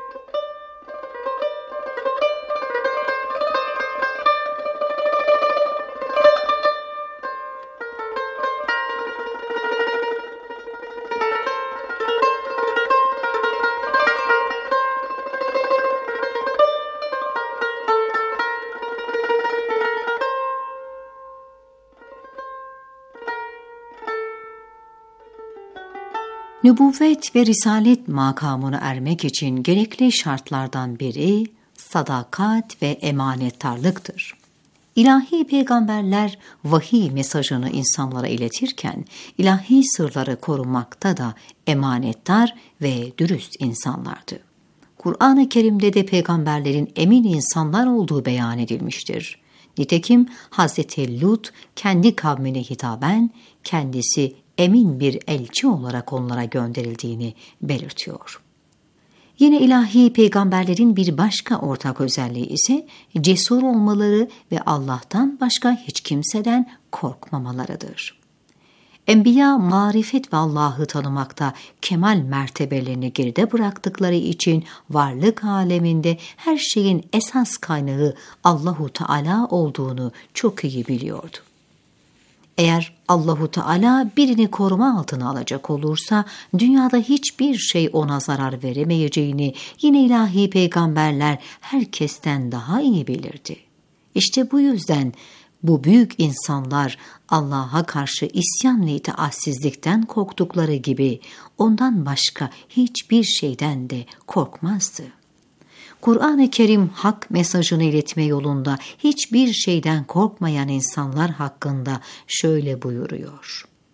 Nübüvvet ve risalet makamına ermek için gerekli şartlardan biri sadakat ve emanettarlıktır. İlahi peygamberler vahiy mesajını insanlara iletirken ilahi sırları korumakta da emanettar ve dürüst insanlardı. Kur'an-ı Kerim'de de peygamberlerin emin insanlar olduğu beyan edilmiştir. Nitekim Hazreti Lut kendi kavmine hitaben kendisi emin bir elçi olarak onlara gönderildiğini belirtiyor. Yine ilahi peygamberlerin bir başka ortak özelliği ise cesur olmaları ve Allah'tan başka hiç kimseden korkmamalarıdır. Enbiya marifet ve Allah'ı tanımakta kemal mertebelerini geride bıraktıkları için varlık aleminde her şeyin esas kaynağı Allahu Teala olduğunu çok iyi biliyordu. Eğer Allahu Teala birini koruma altına alacak olursa dünyada hiçbir şey ona zarar veremeyeceğini yine ilahi peygamberler herkesten daha iyi bilirdi. İşte bu yüzden bu büyük insanlar Allah'a karşı isyan ve itaatsizlikten korktukları gibi ondan başka hiçbir şeyden de korkmazdı. Kur'an-ı Kerim hak mesajını iletme yolunda hiçbir şeyden korkmayan insanlar hakkında şöyle buyuruyor: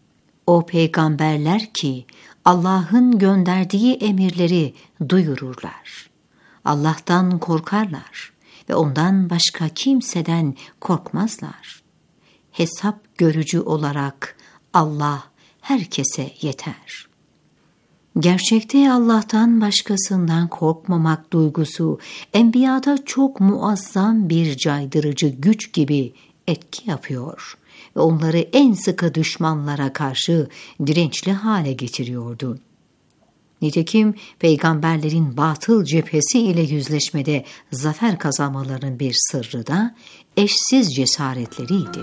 O peygamberler ki Allah'ın gönderdiği emirleri duyururlar. Allah'tan korkarlar ve ondan başka kimseden korkmazlar. Hesap görücü olarak Allah herkese yeter. Gerçekte Allah'tan başkasından korkmamak duygusu enbiyada çok muazzam bir caydırıcı güç gibi etki yapıyor ve onları en sıkı düşmanlara karşı dirençli hale getiriyordu. Nitekim peygamberlerin batıl cephesi ile yüzleşmede zafer kazanmalarının bir sırrı da eşsiz cesaretleriydi.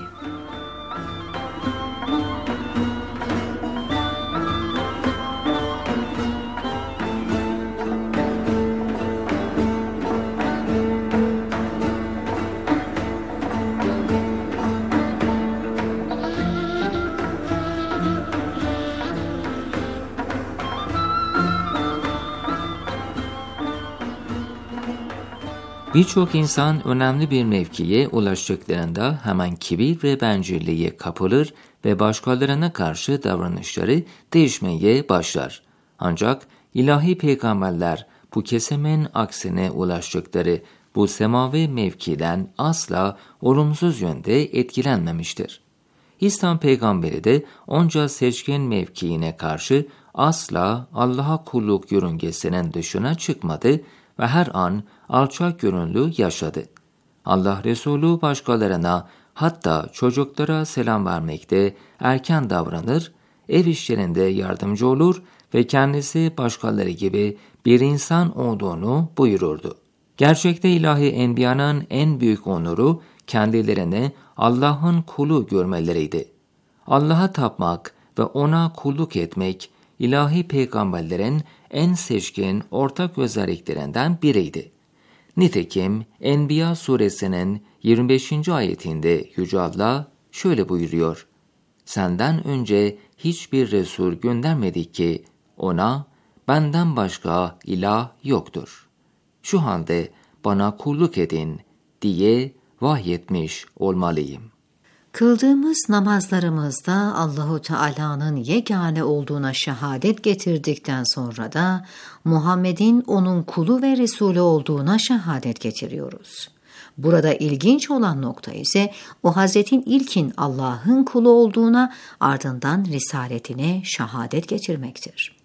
Birçok insan önemli bir mevkiye ulaştıklarında hemen kibir ve bencilliğe kapılır ve başkalarına karşı davranışları değişmeye başlar. Ancak ilahi peygamberler bu kesimin aksine ulaştıkları bu semavi mevkiden asla olumsuz yönde etkilenmemiştir. İslam peygamberi de onca seçkin mevkiine karşı asla Allah'a kulluk yörüngesinin dışına çıkmadı ve her an alçak gönüllü yaşadı. Allah Resulü başkalarına, hatta çocuklara selam vermekte erken davranır, ev işlerinde yardımcı olur ve kendisi başkaları gibi bir insan olduğunu buyururdu. Gerçekte ilahi enbiyanın en büyük onuru kendilerini Allah'ın kulu görmeleriydi. Allah'a tapmak ve ona kulluk etmek ilahi peygamberlerin en seçkin ortak özelliklerinden biriydi. Nitekim Enbiya suresinin yirmi beşinci ayetinde Yüce Allah şöyle buyuruyor: "Senden önce hiçbir Resul göndermedik ki ona benden başka ilah yoktur. Şu halde bana kulluk edin" diye vahyetmiş olmalıyım. Kıldığımız namazlarımızda Allahu Teala'nın yegane olduğuna şehadet getirdikten sonra da Muhammed'in onun kulu ve Resulü olduğuna şehadet getiriyoruz. Burada ilginç olan nokta ise o Hazretin ilkin Allah'ın kulu olduğuna, ardından risaletine şehadet getirmektir.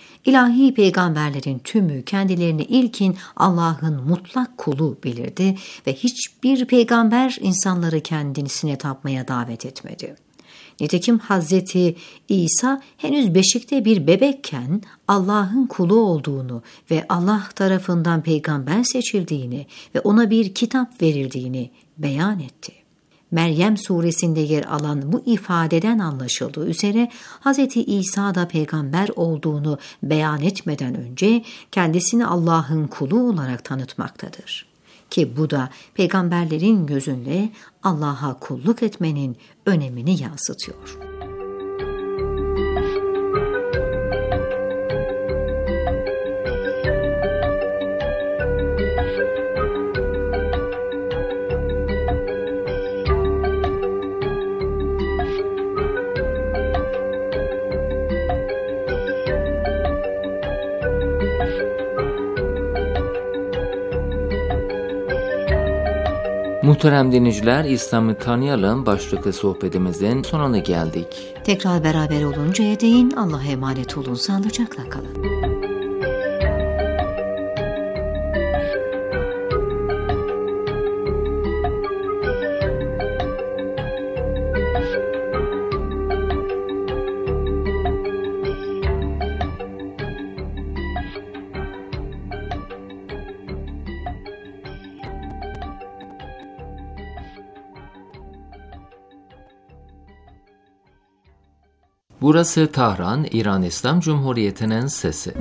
İlahi peygamberlerin tümü kendilerini ilkin Allah'ın mutlak kulu bilirdi ve hiçbir peygamber insanları kendisine tapmaya davet etmedi. Nitekim Hazreti İsa henüz beşikte bir bebekken Allah'ın kulu olduğunu ve Allah tarafından peygamber seçildiğini ve ona bir kitap verildiğini beyan etti. Meryem suresinde yer alan bu ifadeden anlaşıldığı üzere Hz. İsa da peygamber olduğunu beyan etmeden önce kendisini Allah'ın kulu olarak tanıtmaktadır. Ki bu da peygamberlerin gözünde Allah'a kulluk etmenin önemini yansıtıyor. Muhterem dinleyiciler, İslam'ı tanıyalım başlıklı sohbetimizin sonuna geldik. Tekrar beraber oluncaya değin Allah'a emanet olun, sağlıcakla kalın. Burası Tahran, İran İslam Cumhuriyeti'nin sesi.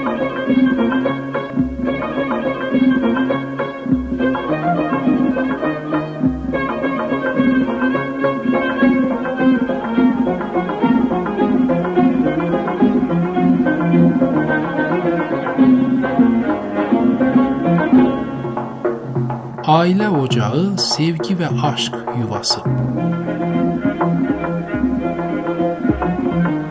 Aile ocağı, sevgi ve aşk yuvası.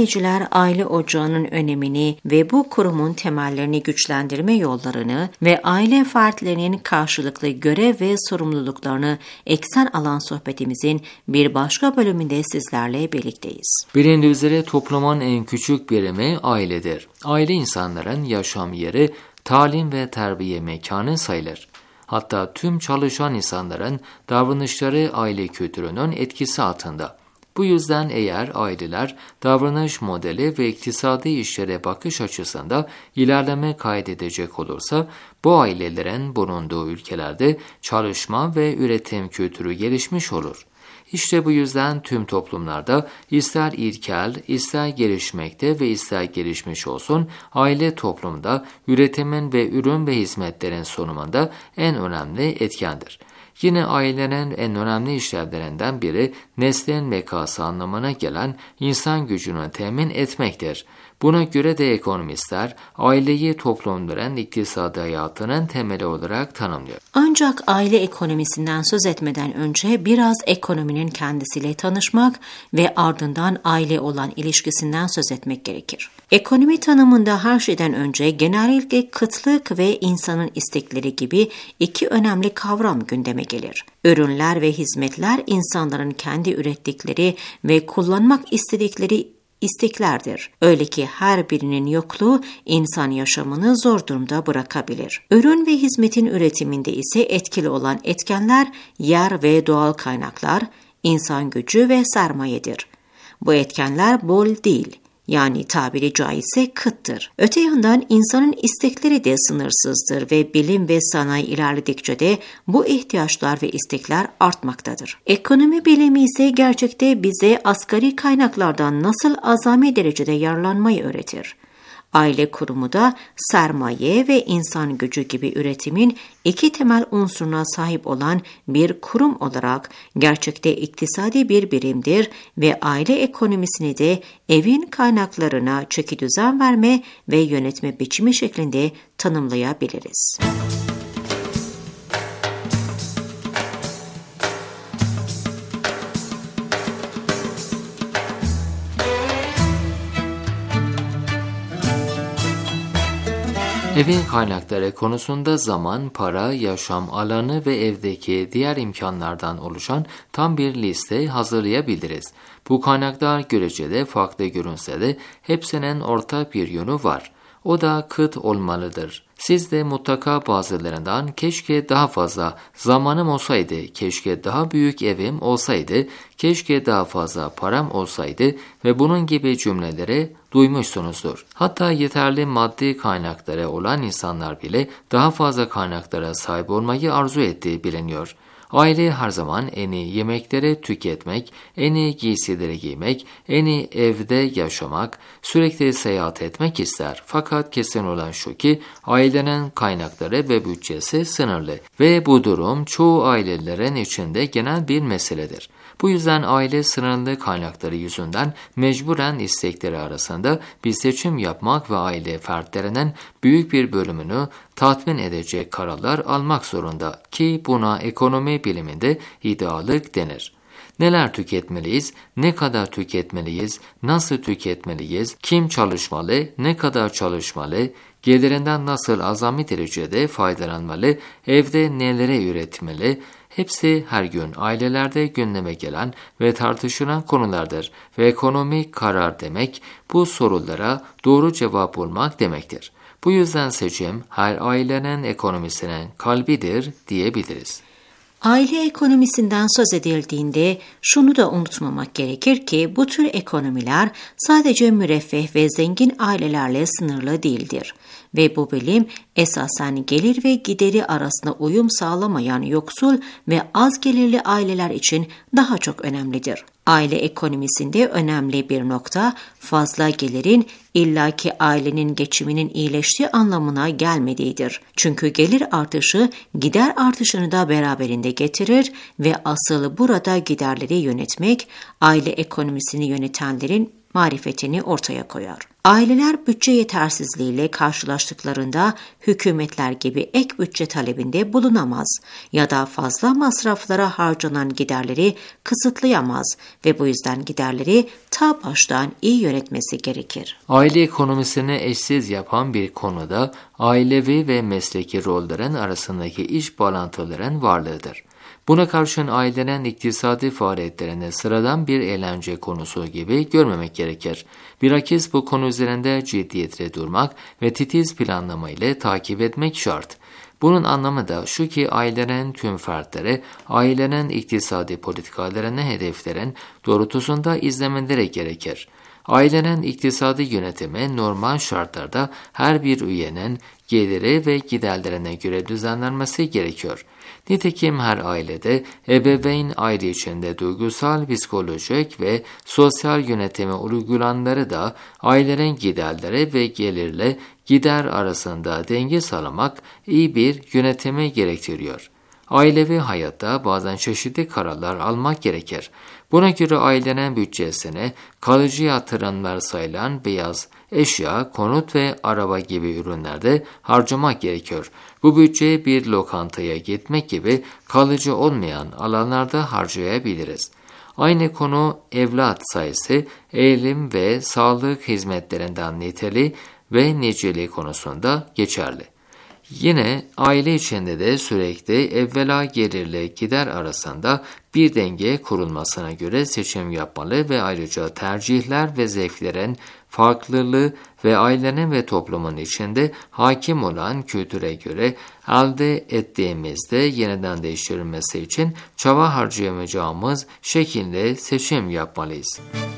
aileciler aile ocağının önemini ve bu kurumun temellerini güçlendirme yollarını ve aile fertlerinin karşılıklı görev ve sorumluluklarını eksen alan sohbetimizin bir başka bölümünde sizlerle birlikteyiz. Bilindiği üzere toplumun en küçük birimi ailedir. Aile insanların yaşam yeri, talim ve terbiye mekanı sayılır. Hatta tüm çalışan insanların davranışları aile kültürünün etkisi altında. Bu yüzden eğer aileler davranış modeli ve iktisadi işlere bakış açısında ilerleme kaydedecek olursa, bu ailelerin bulunduğu ülkelerde çalışma ve üretim kültürü gelişmiş olur. İşte bu yüzden tüm toplumlarda ister ilkel, ister gelişmekte ve ister gelişmiş olsun, aile toplumda üretimin ve ürün ve hizmetlerin sunumunda en önemli etkendir. Yine ailenin en önemli işlevlerinden biri neslin bekası anlamına gelen insan gücünü temin etmektir. Buna göre de ekonomistler aileyi toplumların iktisadi hayatının temeli olarak tanımlıyor. Ancak aile ekonomisinden söz etmeden önce biraz ekonominin kendisiyle tanışmak ve ardından aile olan ilişkisinden söz etmek gerekir. Ekonomi tanımında her şeyden önce genellikle kıtlık ve insanın istekleri gibi iki önemli kavram gündeme gelir. Ürünler ve hizmetler insanların kendi ürettikleri ve kullanmak istedikleri isteklerdir. Öyle ki her birinin yokluğu insan yaşamını zor durumda bırakabilir. Ürün ve hizmetin üretiminde ise etkili olan etkenler yer ve doğal kaynaklar, insan gücü ve sermayedir. Bu etkenler bol değil. Yani tabiri caizse kıttır. Öte yandan insanın istekleri de sınırsızdır ve bilim ve sanayi ilerledikçe de bu ihtiyaçlar ve istekler artmaktadır. Ekonomi bilimi ise gerçekte bize asgari kaynaklardan nasıl azami derecede yararlanmayı öğretir. Aile kurumu da sermaye ve insan gücü gibi üretimin iki temel unsuruna sahip olan bir kurum olarak gerçekte iktisadi bir birimdir ve aile ekonomisini de evin kaynaklarına çekidüzen verme ve yönetme biçimi şeklinde tanımlayabiliriz. Evin kaynakları konusunda zaman, para, yaşam alanı ve evdeki diğer imkanlardan oluşan tam bir liste hazırlayabiliriz. Bu kaynaklar göreceli farklı görünse de hepsinin ortak bir yönü var. O da kıt olmalıdır. Siz de mutlaka bazılarından keşke daha fazla zamanım olsaydı, keşke daha büyük evim olsaydı, keşke daha fazla param olsaydı ve bunun gibi cümleleri duymuşsunuzdur. Hatta yeterli maddi kaynakları olan insanlar bile daha fazla kaynaklara sahip olmayı arzu ettiği biliniyor. Aile her zaman en iyi yemekleri tüketmek, en iyi giysileri giymek, en iyi evde yaşamak, sürekli seyahat etmek ister. Fakat kesin olan şu ki ailenin kaynakları ve bütçesi sınırlı ve bu durum çoğu ailelerin içinde genel bir meseledir. Bu yüzden aile sınırlı kaynakları yüzünden mecburen istekleri arasında bir seçim yapmak ve aile fertlerinin büyük bir bölümünü tatmin edecek kararlar almak zorunda ki buna ekonomi biliminde ideallik denir. Neler tüketmeliyiz, ne kadar tüketmeliyiz, nasıl tüketmeliyiz, kim çalışmalı, ne kadar çalışmalı, gelirinden nasıl azami derecede faydalanmalı, evde nelere üretmeli, hepsi her gün ailelerde gündeme gelen ve tartışılan konulardır ve ekonomik karar demek bu sorulara doğru cevap bulmak demektir. Bu yüzden seçim her ailenin ekonomisinin kalbidir diyebiliriz. Aile ekonomisinden söz edildiğinde şunu da unutmamak gerekir ki bu tür ekonomiler sadece müreffeh ve zengin ailelerle sınırlı değildir. Ve bu bilim esasen gelir ve gideri arasında uyum sağlamayan yoksul ve az gelirli aileler için daha çok önemlidir. Aile ekonomisinde önemli bir nokta fazla gelirin illaki ailenin geçiminin iyileştiği anlamına gelmediğidir. Çünkü gelir artışı gider artışını da beraberinde getirir ve asıl burada giderleri yönetmek aile ekonomisini yönetenlerin marifetini ortaya koyar. Aileler bütçe yetersizliğiyle karşılaştıklarında hükümetler gibi ek bütçe talebinde bulunamaz ya da fazla masraflara harcanan giderleri kısıtlayamaz ve bu yüzden giderleri ta baştan iyi yönetmesi gerekir. Aile ekonomisini eşsiz yapan bir konuda ailevi ve mesleki rollerin arasındaki iş bağlantıların varlığıdır. Buna karşın ailelerin iktisadi faaliyetlerini sıradan bir eğlence konusu gibi görmemek gerekir. Bilakis bu konu üzerinde ciddiyetle durmak ve titiz planlama ile takip etmek şart. Bunun anlamı da şu ki ailelerin tüm fertleri, ailelerin iktisadi politikalarını hedeflerin doğrultusunda izlemeleri gerekir. Ailenin iktisadi yönetimi normal şartlarda her bir üyenin geliri ve giderlerine göre düzenlenmesi gerekiyor. Nitekim her ailede ebeveyn aile içinde duygusal, psikolojik ve sosyal yönetimi uygulanları da ailelerin giderleri ve gelirle gider arasında denge sağlamak iyi bir yönetimi gerektiriyor. Ailevi hayatta bazen çeşitli kararlar almak gerekir. Buna göre ailenin bütçesine kalıcı yatırımlar sayılan beyaz eşya, konut ve araba gibi ürünlerde harcamak gerekiyor. Bu bütçeyi bir lokantaya gitmek gibi kalıcı olmayan alanlarda harcayabiliriz. Aynı konu evlat sayısı, eğilim ve sağlık hizmetlerinden niteliği ve niceliği konusunda geçerli. Yine aile içinde de sürekli evvela gelirle gider arasında bir denge kurulmasına göre seçim yapmalı ve ayrıca tercihler ve zevklerin farklılığı ve ailenin ve toplumun içinde hakim olan kültüre göre elde ettiğimizde yeniden değiştirilmesi için çaba harcayamayacağımız şekilde seçim yapmalıyız.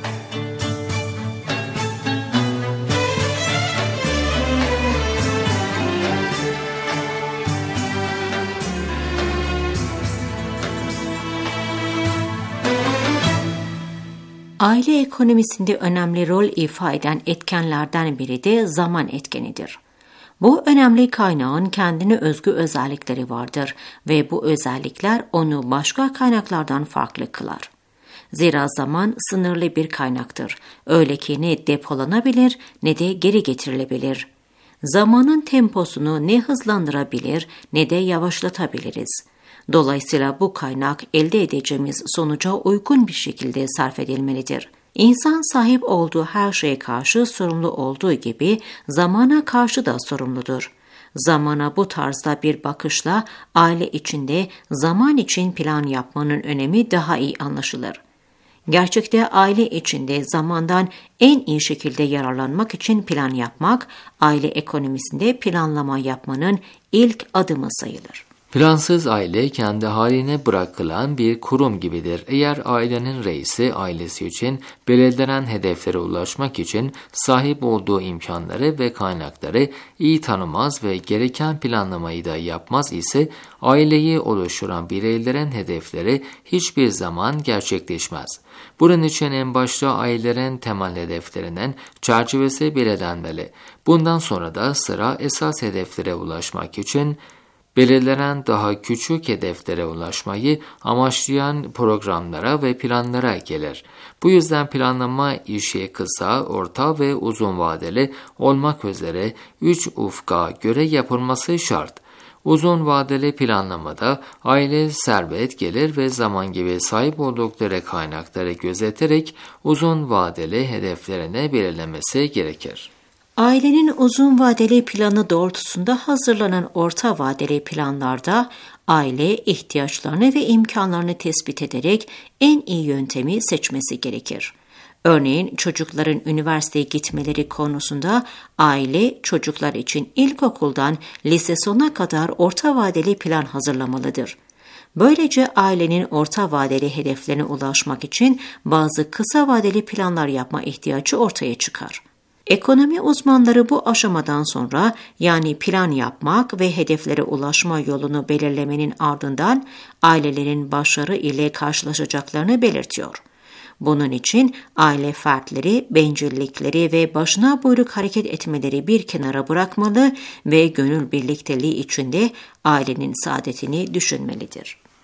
Aile ekonomisinde önemli rol ifade eden etkenlerden biri de zaman etkenidir. Bu önemli kaynağın kendine özgü özellikleri vardır ve bu özellikler onu başka kaynaklardan farklı kılar. Zira zaman sınırlı bir kaynaktır. Öyle ki ne depolanabilir ne de geri getirilebilir. Zamanın temposunu ne hızlandırabilir ne de yavaşlatabiliriz. Dolayısıyla bu kaynak elde edeceğimiz sonuca uygun bir şekilde sarf edilmelidir. İnsan sahip olduğu her şeye karşı sorumlu olduğu gibi zamana karşı da sorumludur. Zamana bu tarzda bir bakışla aile içinde zaman için plan yapmanın önemi daha iyi anlaşılır. Gerçekte aile içinde zamandan en iyi şekilde yararlanmak için plan yapmak, aile ekonomisinde planlama yapmanın ilk adımı sayılır. Plansız aile kendi haline bırakılan bir kurum gibidir. Eğer ailenin reisi ailesi için belirlenen hedeflere ulaşmak için sahip olduğu imkanları ve kaynakları iyi tanımaz ve gereken planlamayı da yapmaz ise aileyi oluşturan bireylerin hedefleri hiçbir zaman gerçekleşmez. Bunun için en başta ailelerin temel hedeflerinin çerçevesi belirlenmeli. Bundan sonra da sıra esas hedeflere ulaşmak için belirlenen daha küçük hedeflere ulaşmayı amaçlayan programlara ve planlara gelir. Bu yüzden planlama işi kısa, orta ve uzun vadeli olmak üzere üç ufka göre yapılması şart. Uzun vadeli planlamada aile servet, gelir ve zaman gibi sahip oldukları kaynakları gözeterek uzun vadeli hedeflerini belirlemesi gerekir. Ailenin uzun vadeli planı doğrultusunda hazırlanan orta vadeli planlarda aile ihtiyaçlarını ve imkanlarını tespit ederek en iyi yöntemi seçmesi gerekir. Örneğin çocukların üniversiteye gitmeleri konusunda aile çocuklar için ilkokuldan lise sonuna kadar orta vadeli plan hazırlamalıdır. Böylece ailenin orta vadeli hedeflerine ulaşmak için bazı kısa vadeli planlar yapma ihtiyacı ortaya çıkar. Ekonomi uzmanları bu aşamadan sonra yani plan yapmak ve hedeflere ulaşma yolunu belirlemenin ardından ailelerin başarı ile karşılaşacaklarını belirtiyor. Bunun için aile fertleri bencillikleri ve başına buyruk hareket etmeleri bir kenara bırakmalı ve gönül birlikteliği içinde ailenin saadetini düşünmelidir.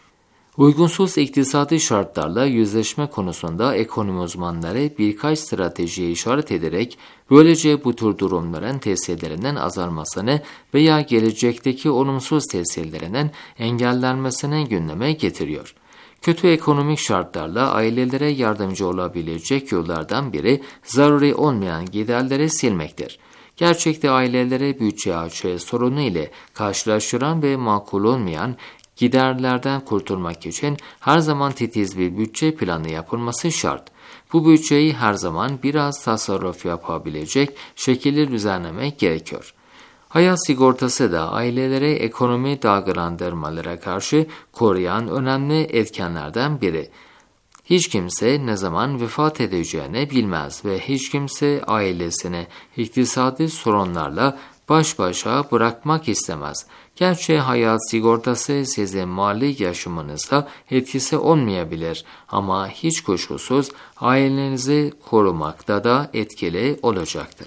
Uygunsuz iktisadi şartlarla yüzleşme konusunda ekonomi uzmanları birkaç stratejiye işaret ederek böylece bu tür durumların tesirlerinden azalmasını veya gelecekteki olumsuz tesirlerinden engellenmesini gündeme getiriyor. Kötü ekonomik şartlarla ailelere yardımcı olabilecek yollardan biri zaruri olmayan giderleri silmektir. Gerçekte ailelere bütçe açığı sorunu ile karşılaştıran ve makul olmayan giderlerden kurtulmak için her zaman titiz bir bütçe planı yapılması şart. Bu bütçeyi her zaman biraz tasarruf yapabilecek şekilde düzenlemek gerekiyor. Hayat sigortası da ailelere ekonomi dalgalandırmalara karşı koruyan önemli etkenlerden biri. Hiç kimse ne zaman vefat edeceğini bilmez ve hiç kimse ailesini iktisadi sorunlarla baş başa bırakmak istemez. Gerçi hayat sigortası sizin mali yaşamınızda etkisi olmayabilir ama hiç kuşkusuz ailenizi korumakta da etkili olacaktır.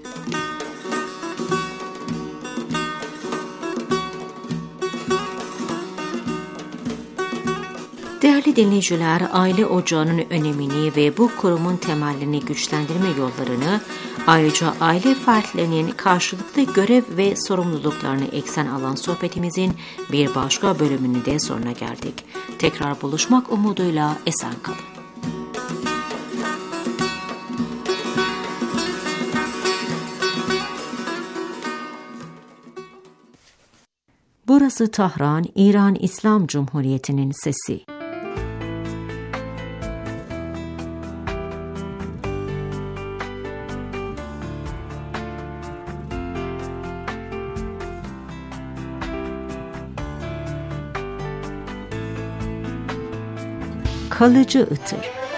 Değerli dinleyiciler, aile ocağının önemini ve bu kurumun temellerini güçlendirme yollarını, ayrıca aile fertlerinin karşılıklı görev ve sorumluluklarını eksen alan sohbetimizin bir başka bölümünün de sonuna geldik. Tekrar buluşmak umuduyla esen kalın. Burası Tahran, İran İslam Cumhuriyeti'nin sesi. Kalıcı ıtır.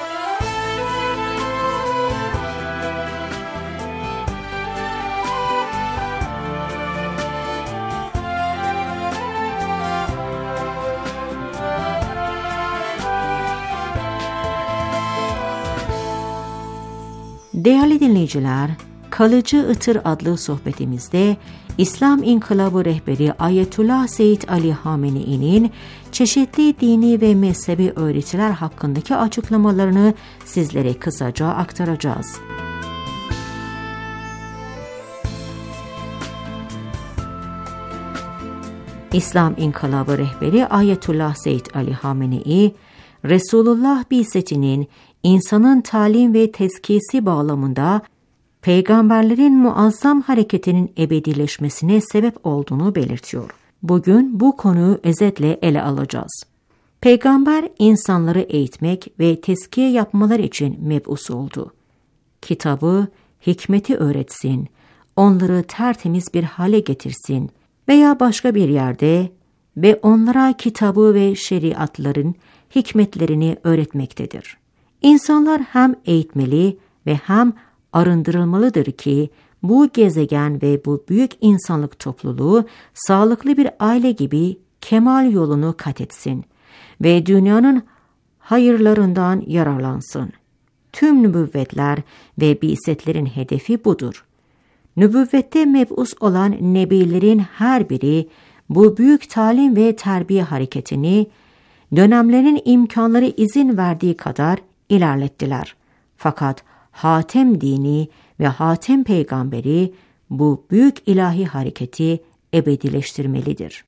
Değerli dinleyiciler, Kalıcı Itır adlı sohbetimizde İslam İnkılabı rehberi Ayetullah Seyyid Ali Hamenei'nin çeşitli dini ve mezhebi öğretiler hakkındaki açıklamalarını sizlere kısaca aktaracağız. İslam İnkılabı rehberi Ayetullah Seyyid Ali Hamenei, Resulullah bi'setinin insanın talim ve tezkiyesi bağlamında peygamberlerin muazzam hareketinin ebedileşmesine sebep olduğunu belirtiyor. Bugün bu konuyu özetle ele alacağız. Peygamber insanları eğitmek ve tezkiye yapmalar için meb'us oldu. Kitabı, hikmeti öğretsin, onları tertemiz bir hale getirsin veya başka bir yerde ve onlara kitabı ve şeriatların hikmetlerini öğretmektedir. İnsanlar hem eğitmeli ve hem arındırılmalıdır ki bu gezegen ve bu büyük insanlık topluluğu sağlıklı bir aile gibi kemal yolunu kat etsin ve dünyanın hayırlarından yararlansın. Tüm nübüvvetler ve bi'setlerin hedefi budur. Nübüvvette meb'us olan nebilerin her biri bu büyük talim ve terbiye hareketini dönemlerin imkanları izin verdiği kadar ilerlettiler. Fakat Hatem dini ve Hatem peygamberi bu büyük ilahi hareketi ebedileştirmelidir.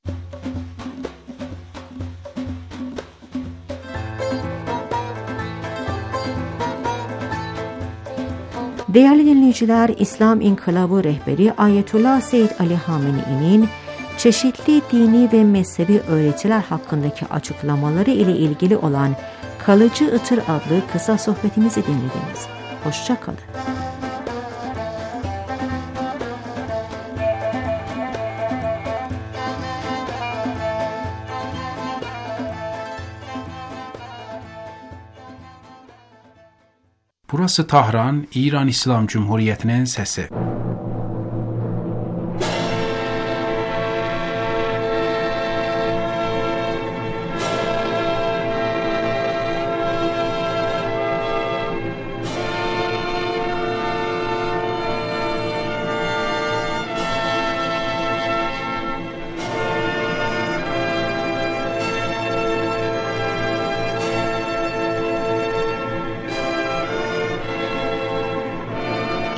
Değerli dinleyiciler, İslam İnkılabı rehberi Ayetullah Seyyid Ali Hamenei'nin çeşitli dini ve mezhebi öğretiler hakkındaki açıklamaları ile ilgili olan Kalıcı Itır adlı kısa sohbetimizi dinlediniz. Hoşça kalın. Burası Tahran, İran İslam Cumhuriyeti'nin sesi.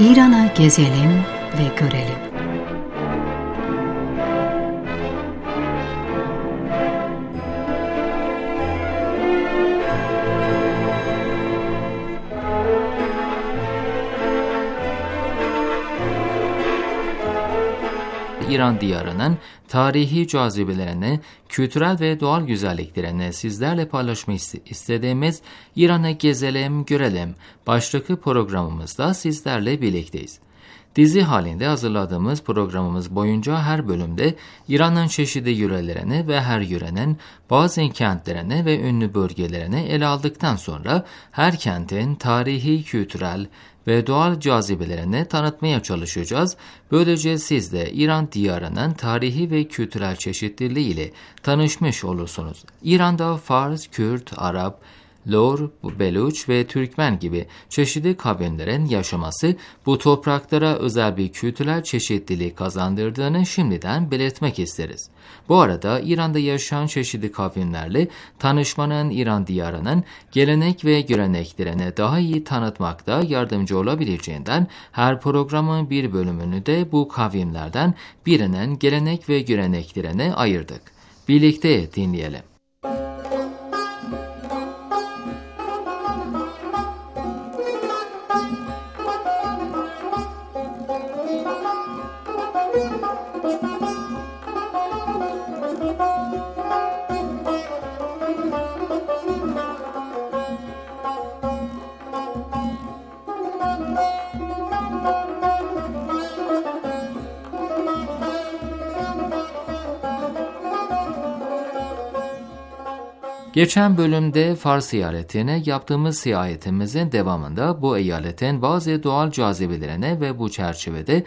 İran'a gezelim ve görelim. İran diyarının tarihi cazibelerini, kültürel ve doğal güzelliklerini sizlerle paylaşmak istediğimiz İran'ı gezelim, görelim başlıklı programımızda sizlerle birlikteyiz. Dizi halinde hazırladığımız programımız boyunca her bölümde İran'ın çeşitli yörelerini ve her yörenin bazı kentlerini ve ünlü bölgelerini ele aldıktan sonra her kentin tarihi, kültürel ve doğal cazibelerini tanıtmaya çalışacağız. Böylece siz de İran diyarının tarihi ve kültürel çeşitliliği ile tanışmış olursunuz. İran'da Fars, Kürt, Arap, Lor, Beluç ve Türkmen gibi çeşitli kavimlerin yaşaması bu topraklara özel bir kültürel çeşitliliği kazandırdığını şimdiden belirtmek isteriz. Bu arada İran'da yaşayan çeşitli kavimlerle tanışmanın İran diyarının gelenek ve göreneklerini daha iyi tanıtmakta yardımcı olabileceğinden her programın bir bölümünü de bu kavimlerden birinin gelenek ve göreneklerine ayırdık. Birlikte dinleyelim. Geçen bölümde Fars ziyaretine yaptığımız seyahatimizin devamında bu eyaletin bazı doğal cazibelerine ve bu çerçevede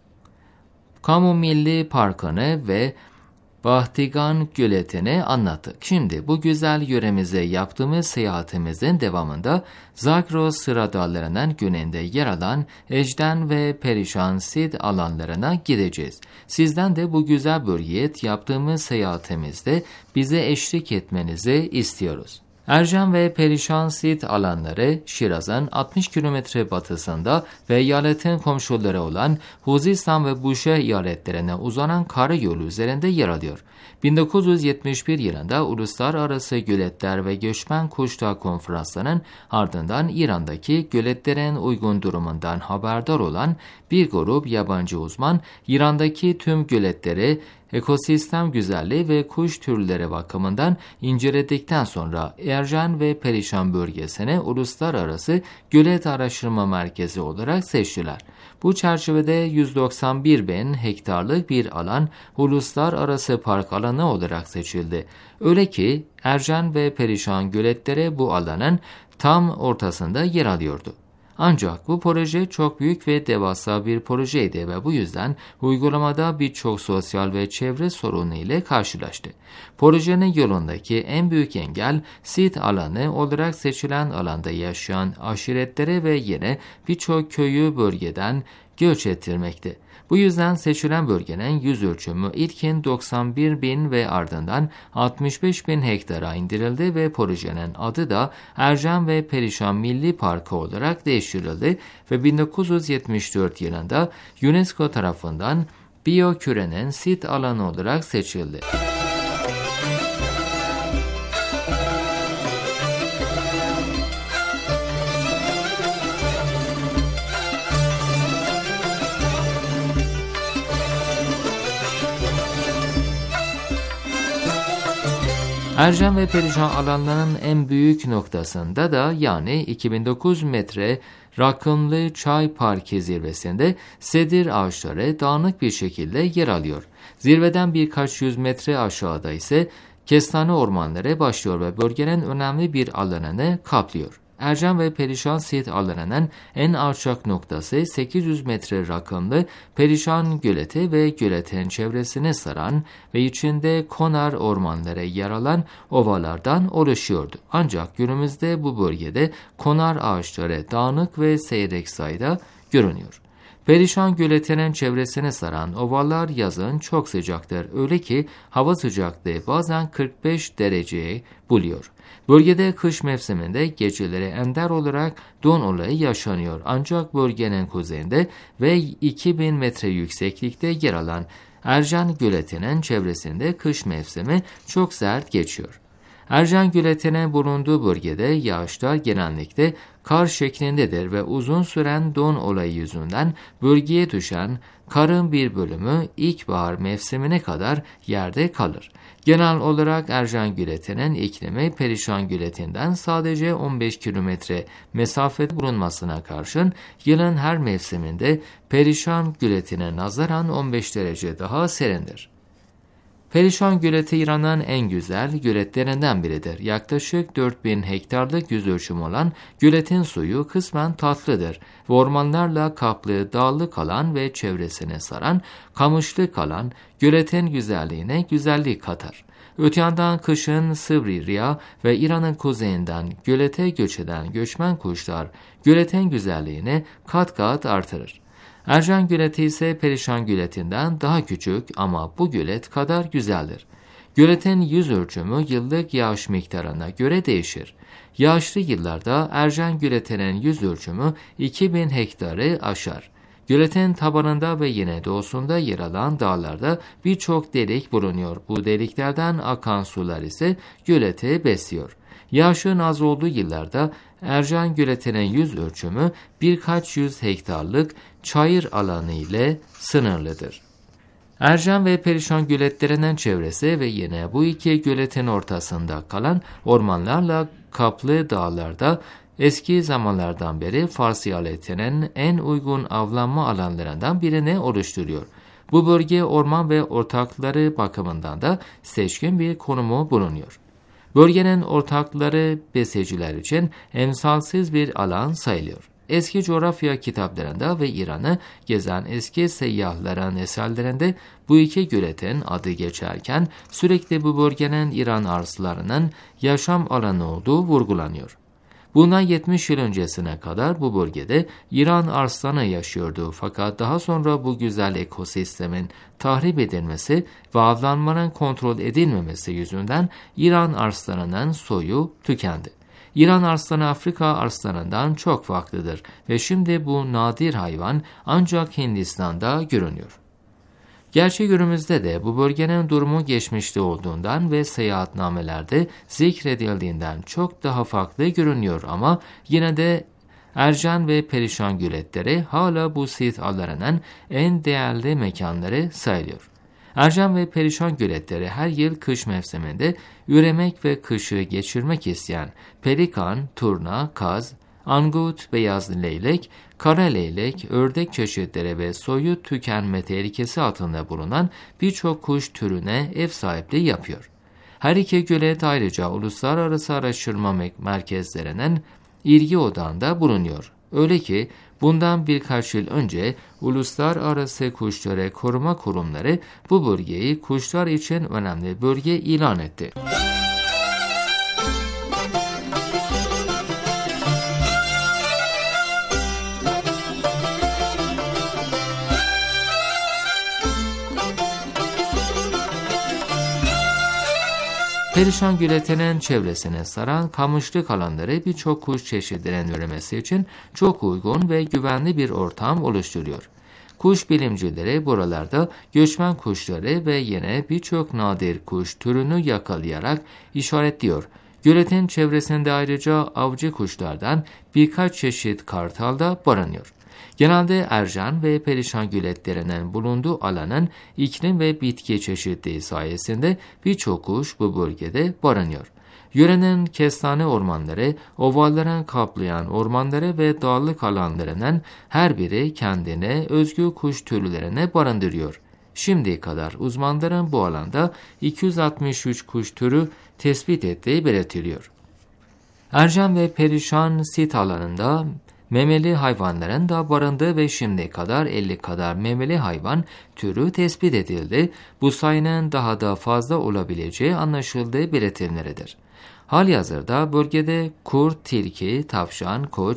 Kamu Milli Parkı'nı ve Bahtigan Göleti'ni anlattık. Şimdi bu güzel yöremize yaptığımız seyahatimizin devamında Zagros Sıra Dağları'nın güneyinde yer alan Ejden ve Perişan Sid alanlarına gideceğiz. Sizden de bu güzel bölgeye yaptığımız seyahatimizde bize eşlik etmenizi istiyoruz. Ercan ve Perişan Sid alanları Şiraz'ın altmış kilometre batısında ve eyaletin komşuları olan Huzistan ve Buşeh eyaletlerine uzanan karayolu üzerinde yer alıyor. bin dokuz yüz yetmiş bir yılında Uluslararası Göletler ve Göçmen Kuşlar Konferansı'nın ardından İran'daki göletlerin uygun durumundan haberdar olan bir grup yabancı uzman İran'daki tüm göletleri ekosistem güzelliği ve kuş türleri bakımından inceledikten sonra Ercan ve Perişan bölgesine Uluslararası Gölet Araştırma Merkezi olarak seçtiler. Bu çerçevede yüz doksan bir bin hektarlık bir alan Uluslararası Park alanı olarak seçildi. Öyle ki Ercan ve Perişan göletleri bu alanın tam ortasında yer alıyordu. Ancak bu proje çok büyük ve devasa bir projeydi ve bu yüzden uygulamada birçok sosyal ve çevre sorunu ile karşılaştı. Projenin yolundaki en büyük engel sit alanı olarak seçilen alanda yaşayan aşiretlere ve yine birçok köyü bölgeden göç ettirmekti. Bu yüzden seçilen bölgenin yüz ölçümü ilkin doksan bir bin ve ardından altmış beş bin hektara indirildi ve projenin adı da Ercan ve Perişan Milli Parkı olarak değiştirildi ve bin dokuz yüz yetmiş dört yılında UNESCO tarafından biyokürenin sit alanı olarak seçildi. Ercan ve Perişan alanlarının en büyük noktasında da yani iki bin dokuz metre rakımlı Çay Parkı zirvesinde sedir ağaçları dağınık bir şekilde yer alıyor. Zirveden birkaç yüz metre aşağıda ise kestane ormanları başlıyor ve bölgenin önemli bir alanını kaplıyor. Ercan ve Perişan sit alanının en alçak noktası sekiz yüz metre rakımlı Perişan Göleti ve göletin çevresini saran ve içinde konar ormanları yer alan ovalardan oluşuyordu. Ancak günümüzde bu bölgede konar ağaçları dağınık ve seyrek sayıda görünüyor. Perişan Göleti'nin çevresini saran ovalar yazın çok sıcaktır. Öyle ki hava sıcaklığı bazen kırk beş dereceyi buluyor. Bölgede kış mevsiminde geceleri ender olarak don olayı yaşanıyor. Ancak bölgenin kuzeyinde ve iki bin metre yükseklikte yer alan Ercan Göleti'nin çevresinde kış mevsimi çok sert geçiyor. Ercan Göleti'nin bulunduğu bölgede yağışlar genellikle kar şeklindedir ve uzun süren don olayı yüzünden bölgeye düşen karın bir bölümü ilkbahar mevsimine kadar yerde kalır. Genel olarak Ercan Göleti'nin iklimi Perişan Göleti'nden sadece on beş kilometre mesafede bulunmasına karşın yılın her mevsiminde Perişan Göleti'ne nazaran on beş derece daha serindir. Perişan Göleti İran'ın en güzel göletlerinden biridir. Yaklaşık dört bin hektarlık yüzölçümü olan göletin suyu kısmen tatlıdır ve ormanlarla kaplı dağlık alan ve çevresini saran kamışlık alan göletin güzelliğine güzellik katar. Öte yandan kışın Sivriya ve İran'ın kuzeyinden gölete göç eden göçmen kuşlar göletin güzelliğini kat kat artırır. Ercan Göleti ise Perişan Göleti'nden daha küçük ama bu gölet kadar güzeldir. Göletin yüz ölçümü yıllık yağış miktarına göre değişir. Yağışlı yıllarda Ercan Göleti'nin yüz ölçümü iki bin hektarı aşar. Göletin tabanında ve yine doğusunda yer alan dağlarda birçok delik bulunuyor. Bu deliklerden akan sular ise göleti besliyor. Yağışın az olduğu yıllarda Ercan Göleti'nin yüz ölçümü birkaç yüz hektarlık çayır alanı ile sınırlıdır. Ercan ve Perişan göletlerinin çevresi ve yine bu iki göletin ortasında kalan ormanlarla kaplı dağlarda eski zamanlardan beri Fars eyaletinin en uygun avlanma alanlarından birini oluşturuyor. Bu bölge orman ve ortakları bakımından da seçkin bir konumu bulunuyor. Bölgenin ortakları besiciler için emsalsiz bir alan sayılıyor. Eski coğrafya kitaplarında ve İran'ı gezen eski seyyahların eserlerinde bu iki göletin adı geçerken sürekli bu bölgenin İran arslarının yaşam alanı olduğu vurgulanıyor. Bundan yetmiş yıl öncesine kadar bu bölgede İran arslanı yaşıyordu fakat daha sonra bu güzel ekosistemin tahrip edilmesi ve avlanmanın kontrol edilmemesi yüzünden İran arslanının soyu tükendi. İran arslanı Afrika arslanından çok farklıdır ve şimdi bu nadir hayvan ancak Hindistan'da görünüyor. Gerçi günümüzde de bu bölgenin durumu geçmişte olduğundan ve seyahatnamelerde zikredildiğinden çok daha farklı görünüyor ama yine de Ercan ve Perişan göletleri hala bu sit alanının en değerli mekanları sayılıyor. Ercan ve Perişan göletleri her yıl kış mevsiminde üremek ve kışı geçirmek isteyen pelikan, turna, kaz, angut, beyaz leylek, kara leylek, ördek çeşitleri ve soyu tükenme tehlikesi altında bulunan birçok kuş türüne ev sahipliği yapıyor. Her iki gölet ayrıca uluslararası araştırma merkezlerinin ilgi odağında bulunuyor. Öyle ki bundan birkaç yıl önce uluslararası kuşları koruma kurumları bu bölgeyi kuşlar için önemli bölge ilan etti. Perişan Göleti'nin çevresini saran kamışlık alanları birçok kuş çeşitlerinin üremesi için çok uygun ve güvenli bir ortam oluşturuyor. Kuş bilimcileri buralarda göçmen kuşları ve yine birçok nadir kuş türünü yakalayarak işaretliyor. Göletin çevresinde ayrıca avcı kuşlardan birkaç çeşit kartal da barınıyor. Genelde Ercan ve Perişan göletlerinin bulunduğu alanın iklim ve bitki çeşitliliği sayesinde birçok kuş bu bölgede barınıyor. Yörenin kestane ormanları, ovalların kaplayan ormanları ve dağlık alanlarının her biri kendine özgü kuş türlerine barındırıyor. Şimdiye kadar uzmanların bu alanda iki yüz altmış üç kuş türü tespit ettiği belirtiliyor. Ercan ve Perişan sit alanında memeli hayvanların da barındığı ve şimdiye kadar elli kadar memeli hayvan türü tespit edildi. Bu sayının daha da fazla olabileceği anlaşıldığı belirtilmelidir. Halihazırda bölgede kurt, tilki, tavşan, koç,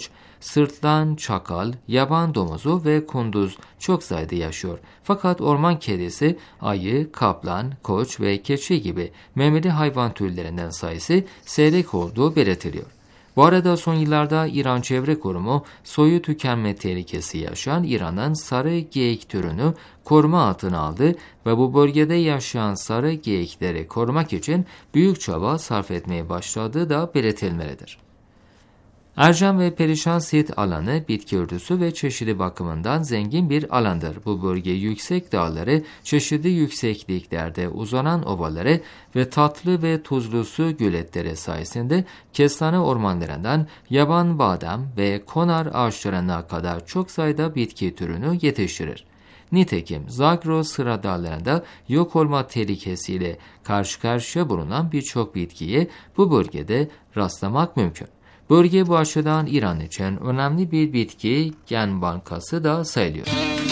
sırtlan, çakal, yaban domuzu ve kunduz çok sayıda yaşıyor. Fakat orman kedisi, ayı, kaplan, koç ve keçi gibi memeli hayvan türlerinden sayısı seyrek olduğu belirtiliyor. Bu arada son yıllarda İran Çevre Kurumu soyu tükenme tehlikesi yaşayan İran'ın sarı geyik türünü koruma altına aldı ve bu bölgede yaşayan sarı geyikleri korumak için büyük çaba sarf etmeye başladığı da belirtilmelidir. Ercan ve Perişan Sit alanı bitki örtüsü ve çeşidi bakımından zengin bir alandır. Bu bölge yüksek dağları, çeşitli yüksekliklerde uzanan ovaları ve tatlı ve tuzlu su göletleri sayesinde kestane ormanlarından yaban badem ve konar ağaçlarına kadar çok sayıda bitki türünü yetiştirir. Nitekim Zagros Sıra Dağları'nda yok olma tehlikesiyle karşı karşıya bulunan birçok bitkiyi bu bölgede rastlamak mümkün. Bölge bu açıdan İran için önemli bir bitki gen bankası da sayılıyor.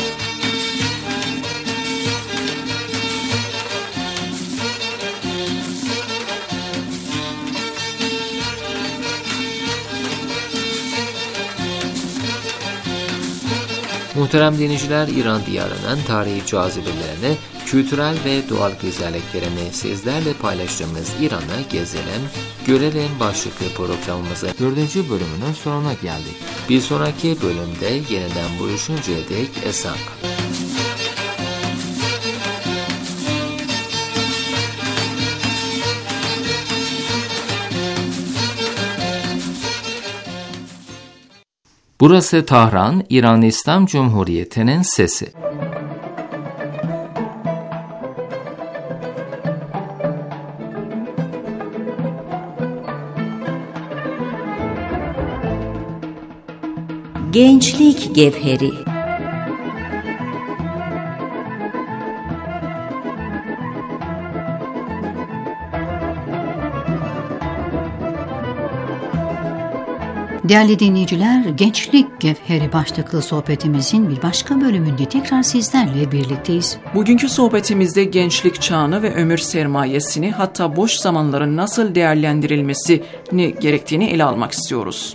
Muhterem dinleyiciler, İran diyarının tarihi cazibelerini, kültürel ve doğal güzelliklerini sizlerle paylaştığımız İran'ı gezelim, görelim başlıklı programımızın dördüncü bölümünün sonuna geldik. Bir sonraki bölümde yeniden buluşuncaya dek esen kalın. Burası Tahran, İran İslam Cumhuriyeti'nin sesi. Gençlik Gevheri. Değerli dinleyiciler, Gençlik Gevheri başlıklı sohbetimizin bir başka bölümünde tekrar sizlerle birlikteyiz. Bugünkü sohbetimizde gençlik çağını ve ömür sermayesini, hatta boş zamanların nasıl değerlendirilmesini gerektiğini ele almak istiyoruz.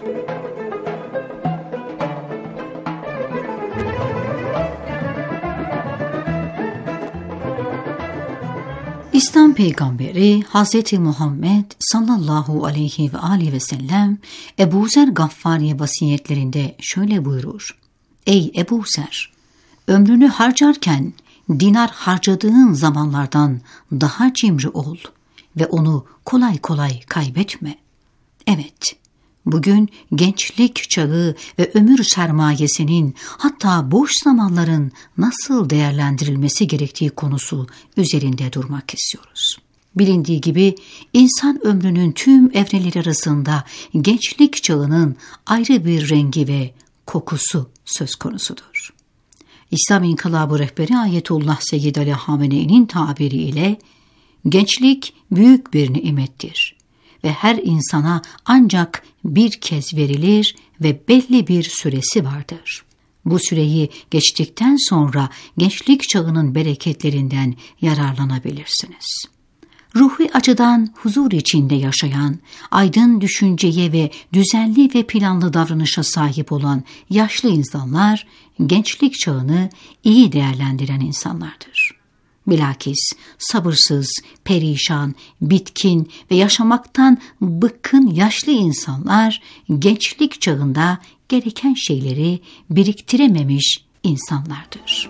İslam peygamberi Hz. Muhammed sallallahu aleyhi ve aleyhi ve sellem Ebu Zer Gaffari'ye vasiyetlerinde şöyle buyurur: Ey Ebu Zer! Ömrünü harcarken dinar harcadığın zamanlardan daha cimri ol ve onu kolay kolay kaybetme. Evet, bugün gençlik çağı ve ömür sermayesinin, hatta boş zamanların nasıl değerlendirilmesi gerektiği konusu üzerinde durmak istiyoruz. Bilindiği gibi insan ömrünün tüm evreleri arasında gençlik çağının ayrı bir rengi ve kokusu söz konusudur. İslam İnkılabı rehberi Ayetullah Seyyid Ali Hamene'nin tabiriyle gençlik büyük bir nimettir ve her insana ancak bir kez verilir ve belli bir süresi vardır. Bu süreyi geçtikten sonra gençlik çağının bereketlerinden yararlanabilirsiniz. Ruhi açıdan huzur içinde yaşayan, aydın düşünceye ve düzenli ve planlı davranışa sahip olan yaşlı insanlar, gençlik çağını iyi değerlendiren insanlardır. Bilakis sabırsız, perişan, bitkin ve yaşamaktan bıkkın yaşlı insanlar gençlik çağında gereken şeyleri biriktirememiş insanlardır.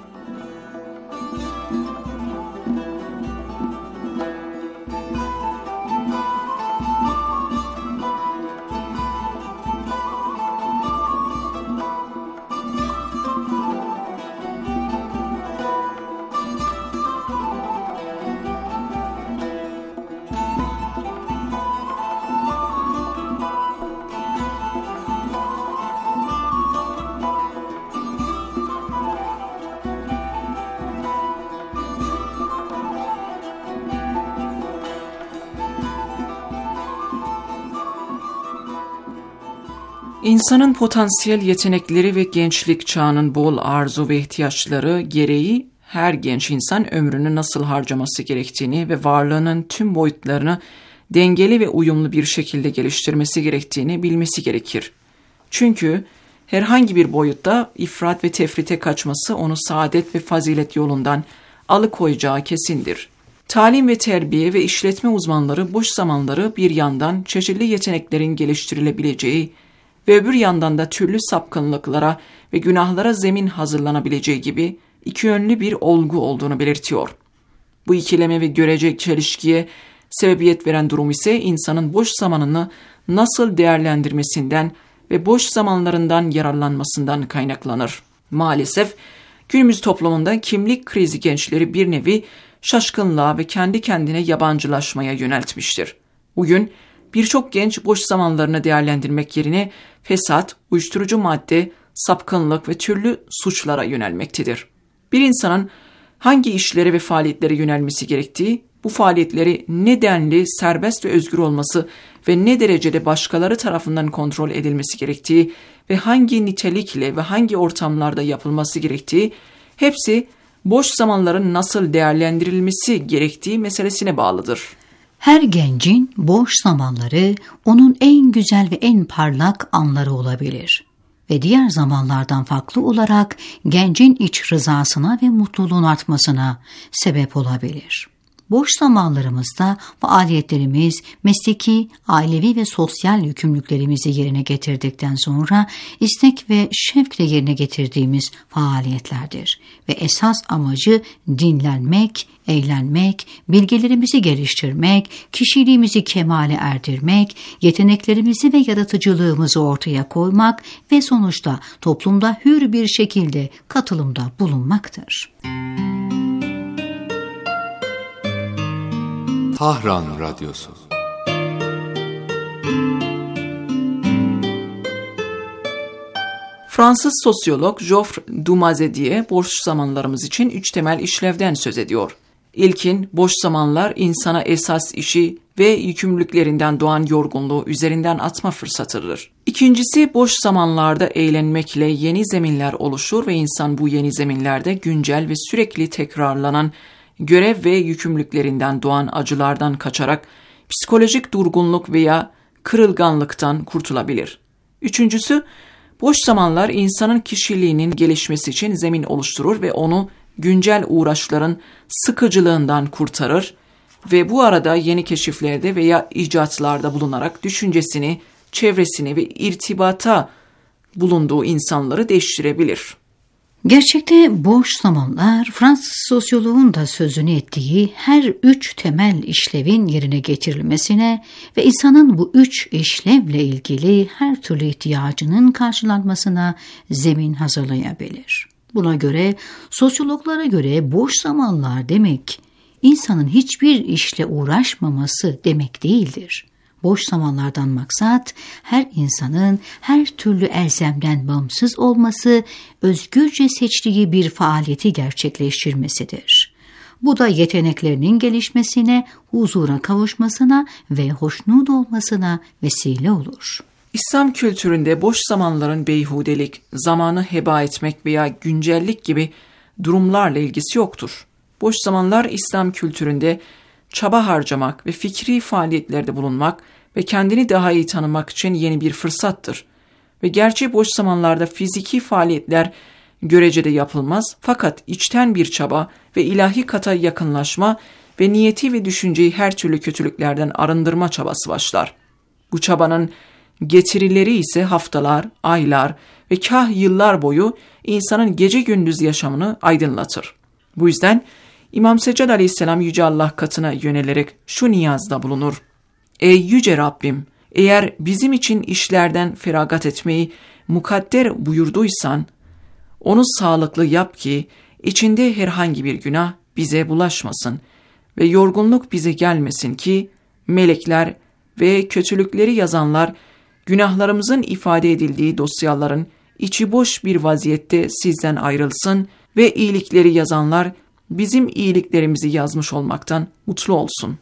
İnsanın potansiyel yetenekleri ve gençlik çağının bol arzu ve ihtiyaçları gereği her genç insan ömrünü nasıl harcaması gerektiğini ve varlığının tüm boyutlarını dengeli ve uyumlu bir şekilde geliştirmesi gerektiğini bilmesi gerekir. Çünkü herhangi bir boyutta ifrat ve tefrite kaçması onu saadet ve fazilet yolundan alıkoyacağı kesindir. Talim ve terbiye ve işletme uzmanları boş zamanları bir yandan çeşitli yeteneklerin geliştirilebileceği ve öbür yandan da türlü sapkınlıklara ve günahlara zemin hazırlanabileceği gibi iki yönlü bir olgu olduğunu belirtiyor. Bu ikileme ve görece çelişkiye sebebiyet veren durum ise insanın boş zamanını nasıl değerlendirmesinden ve boş zamanlarından yararlanmasından kaynaklanır. Maalesef günümüz toplumunda kimlik krizi gençleri bir nevi şaşkınlığa ve kendi kendine yabancılaşmaya yöneltmiştir. Bugün birçok genç boş zamanlarını değerlendirmek yerine fesat, uyuşturucu madde, sapkınlık ve türlü suçlara yönelmektedir. Bir insanın hangi işlere ve faaliyetlere yönelmesi gerektiği, bu faaliyetleri ne denli serbest ve özgür olması ve ne derecede başkaları tarafından kontrol edilmesi gerektiği ve hangi nitelikle ve hangi ortamlarda yapılması gerektiği, hepsi boş zamanların nasıl değerlendirilmesi gerektiği meselesine bağlıdır. Her gencin boş zamanları onun en güzel ve en parlak anları olabilir. Ve diğer zamanlardan farklı olarak gencin iç rızasına ve mutluluğun artmasına sebep olabilir. Boş zamanlarımızda faaliyetlerimiz, mesleki, ailevi ve sosyal yükümlülüklerimizi yerine getirdikten sonra istek ve şevkle yerine getirdiğimiz faaliyetlerdir. Ve esas amacı dinlenmek, eğlenmek, bilgilerimizi geliştirmek, kişiliğimizi kemale erdirmek, yeteneklerimizi ve yaratıcılığımızı ortaya koymak ve sonuçta toplumda hür bir şekilde katılımda bulunmaktır. Tahran Radyosu. Fransız sosyolog Geoffrey Dumazedier boş zamanlarımız için üç temel işlevden söz ediyor. İlkin, boş zamanlar insana esas işi ve yükümlülüklerinden doğan yorgunluğu üzerinden atma fırsatıdır. İkincisi, boş zamanlarda eğlenmekle yeni zeminler oluşur ve insan bu yeni zeminlerde güncel ve sürekli tekrarlanan görev ve yükümlülüklerinden doğan acılardan kaçarak psikolojik durgunluk veya kırılganlıktan kurtulabilir. Üçüncüsü, boş zamanlar insanın kişiliğinin gelişmesi için zemin oluşturur ve onu güncel uğraşların sıkıcılığından kurtarır ve bu arada yeni keşiflerde veya icatlarda bulunarak düşüncesini, çevresini ve irtibata bulunduğu insanları değiştirebilir. Gerçekte boş zamanlar, Fransız sosyoloğun da sözünü ettiği her üç temel işlevin yerine getirilmesine ve insanın bu üç işlevle ilgili her türlü ihtiyacının karşılanmasına zemin hazırlayabilir. Buna göre, sosyologlara göre boş zamanlar demek, insanın hiçbir işle uğraşmaması demek değildir. Boş zamanlardan maksat, her insanın her türlü elzemden bağımsız olması, özgürce seçtiği bir faaliyeti gerçekleştirmesidir. Bu da yeteneklerinin gelişmesine, huzura kavuşmasına ve hoşnut olmasına vesile olur. İslam kültüründe boş zamanların beyhudelik, zamanı heba etmek veya güncellik gibi durumlarla ilgisi yoktur. Boş zamanlar İslam kültüründe çaba harcamak ve fikri faaliyetlerde bulunmak ve kendini daha iyi tanımak için yeni bir fırsattır. Ve gerçi boş zamanlarda fiziki faaliyetler görecede yapılmaz, fakat içten bir çaba ve ilahi kata yakınlaşma ve niyeti ve düşünceyi her türlü kötülüklerden arındırma çabası başlar. Bu çabanın getirileri ise haftalar, aylar ve kah yıllar boyu insanın gece gündüz yaşamını aydınlatır. Bu yüzden İmam Seccad Aleyhisselam Yüce Allah katına yönelerek şu niyazda bulunur: Ey Yüce Rabbim, eğer bizim için işlerden feragat etmeyi mukadder buyurduysan, onu sağlıklı yap ki içinde herhangi bir günah bize bulaşmasın ve yorgunluk bize gelmesin ki melekler ve kötülükleri yazanlar günahlarımızın ifade edildiği dosyaların içi boş bir vaziyette sizden ayrılsın ve iyilikleri yazanlar bizim iyiliklerimizi yazmış olmaktan mutlu olsun.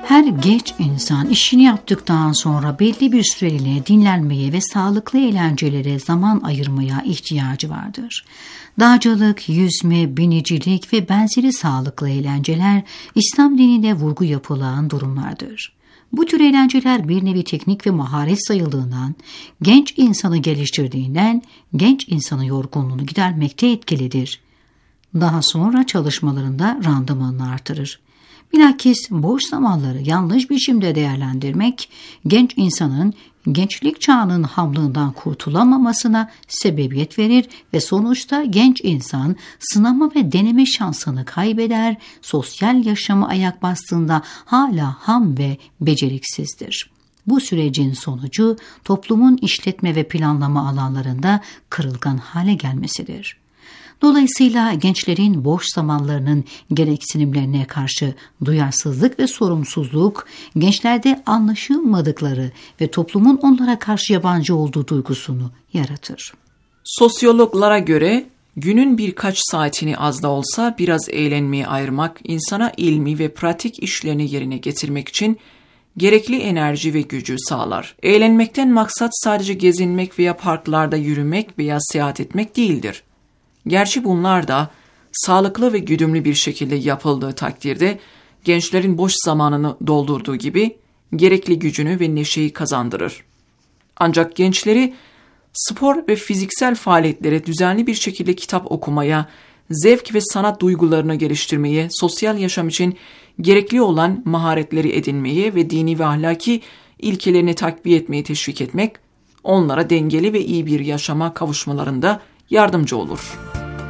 Her genç insan işini yaptıktan sonra belli bir süreliğine dinlenmeye ve sağlıklı eğlencelere zaman ayırmaya ihtiyacı vardır. Dağcılık, yüzme, binicilik ve benzeri sağlıklı eğlenceler İslam dininde vurgu yapılan durumlardır. Bu tür eğlenceler bir nevi teknik ve maharet sayıldığından, genç insanı geliştirdiğinden, genç insanın yorgunluğunu gidermekte etkilidir. Daha sonra çalışmalarında randımanını artırır. Bilakis boş zamanları yanlış biçimde değerlendirmek, genç insanın gençlik çağının hamlığından kurtulamamasına sebebiyet verir ve sonuçta genç insan sınama ve deneme şansını kaybeder, sosyal yaşamı ayak bastığında hala ham ve beceriksizdir. Bu sürecin sonucu toplumun işletme ve planlama alanlarında kırılgan hale gelmesidir. Dolayısıyla gençlerin boş zamanlarının gereksinimlerine karşı duyarsızlık ve sorumsuzluk, gençlerde anlaşılmadıkları ve toplumun onlara karşı yabancı olduğu duygusunu yaratır. Sosyologlara göre günün birkaç saatini az da olsa biraz eğlenmeye ayırmak, insana ilmi ve pratik işlerini yerine getirmek için gerekli enerji ve gücü sağlar. Eğlenmekten maksat sadece gezinmek veya parklarda yürümek veya seyahat etmek değildir. Gerçi bunlar da sağlıklı ve güdümlü bir şekilde yapıldığı takdirde gençlerin boş zamanını doldurduğu gibi gerekli gücünü ve neşeyi kazandırır. Ancak gençleri spor ve fiziksel faaliyetlere, düzenli bir şekilde kitap okumaya, zevk ve sanat duygularını geliştirmeye, sosyal yaşam için gerekli olan maharetleri edinmeye ve dini ve ahlaki ilkelerini takviye etmeye teşvik etmek, onlara dengeli ve iyi bir yaşama kavuşmalarında yardımcı olur.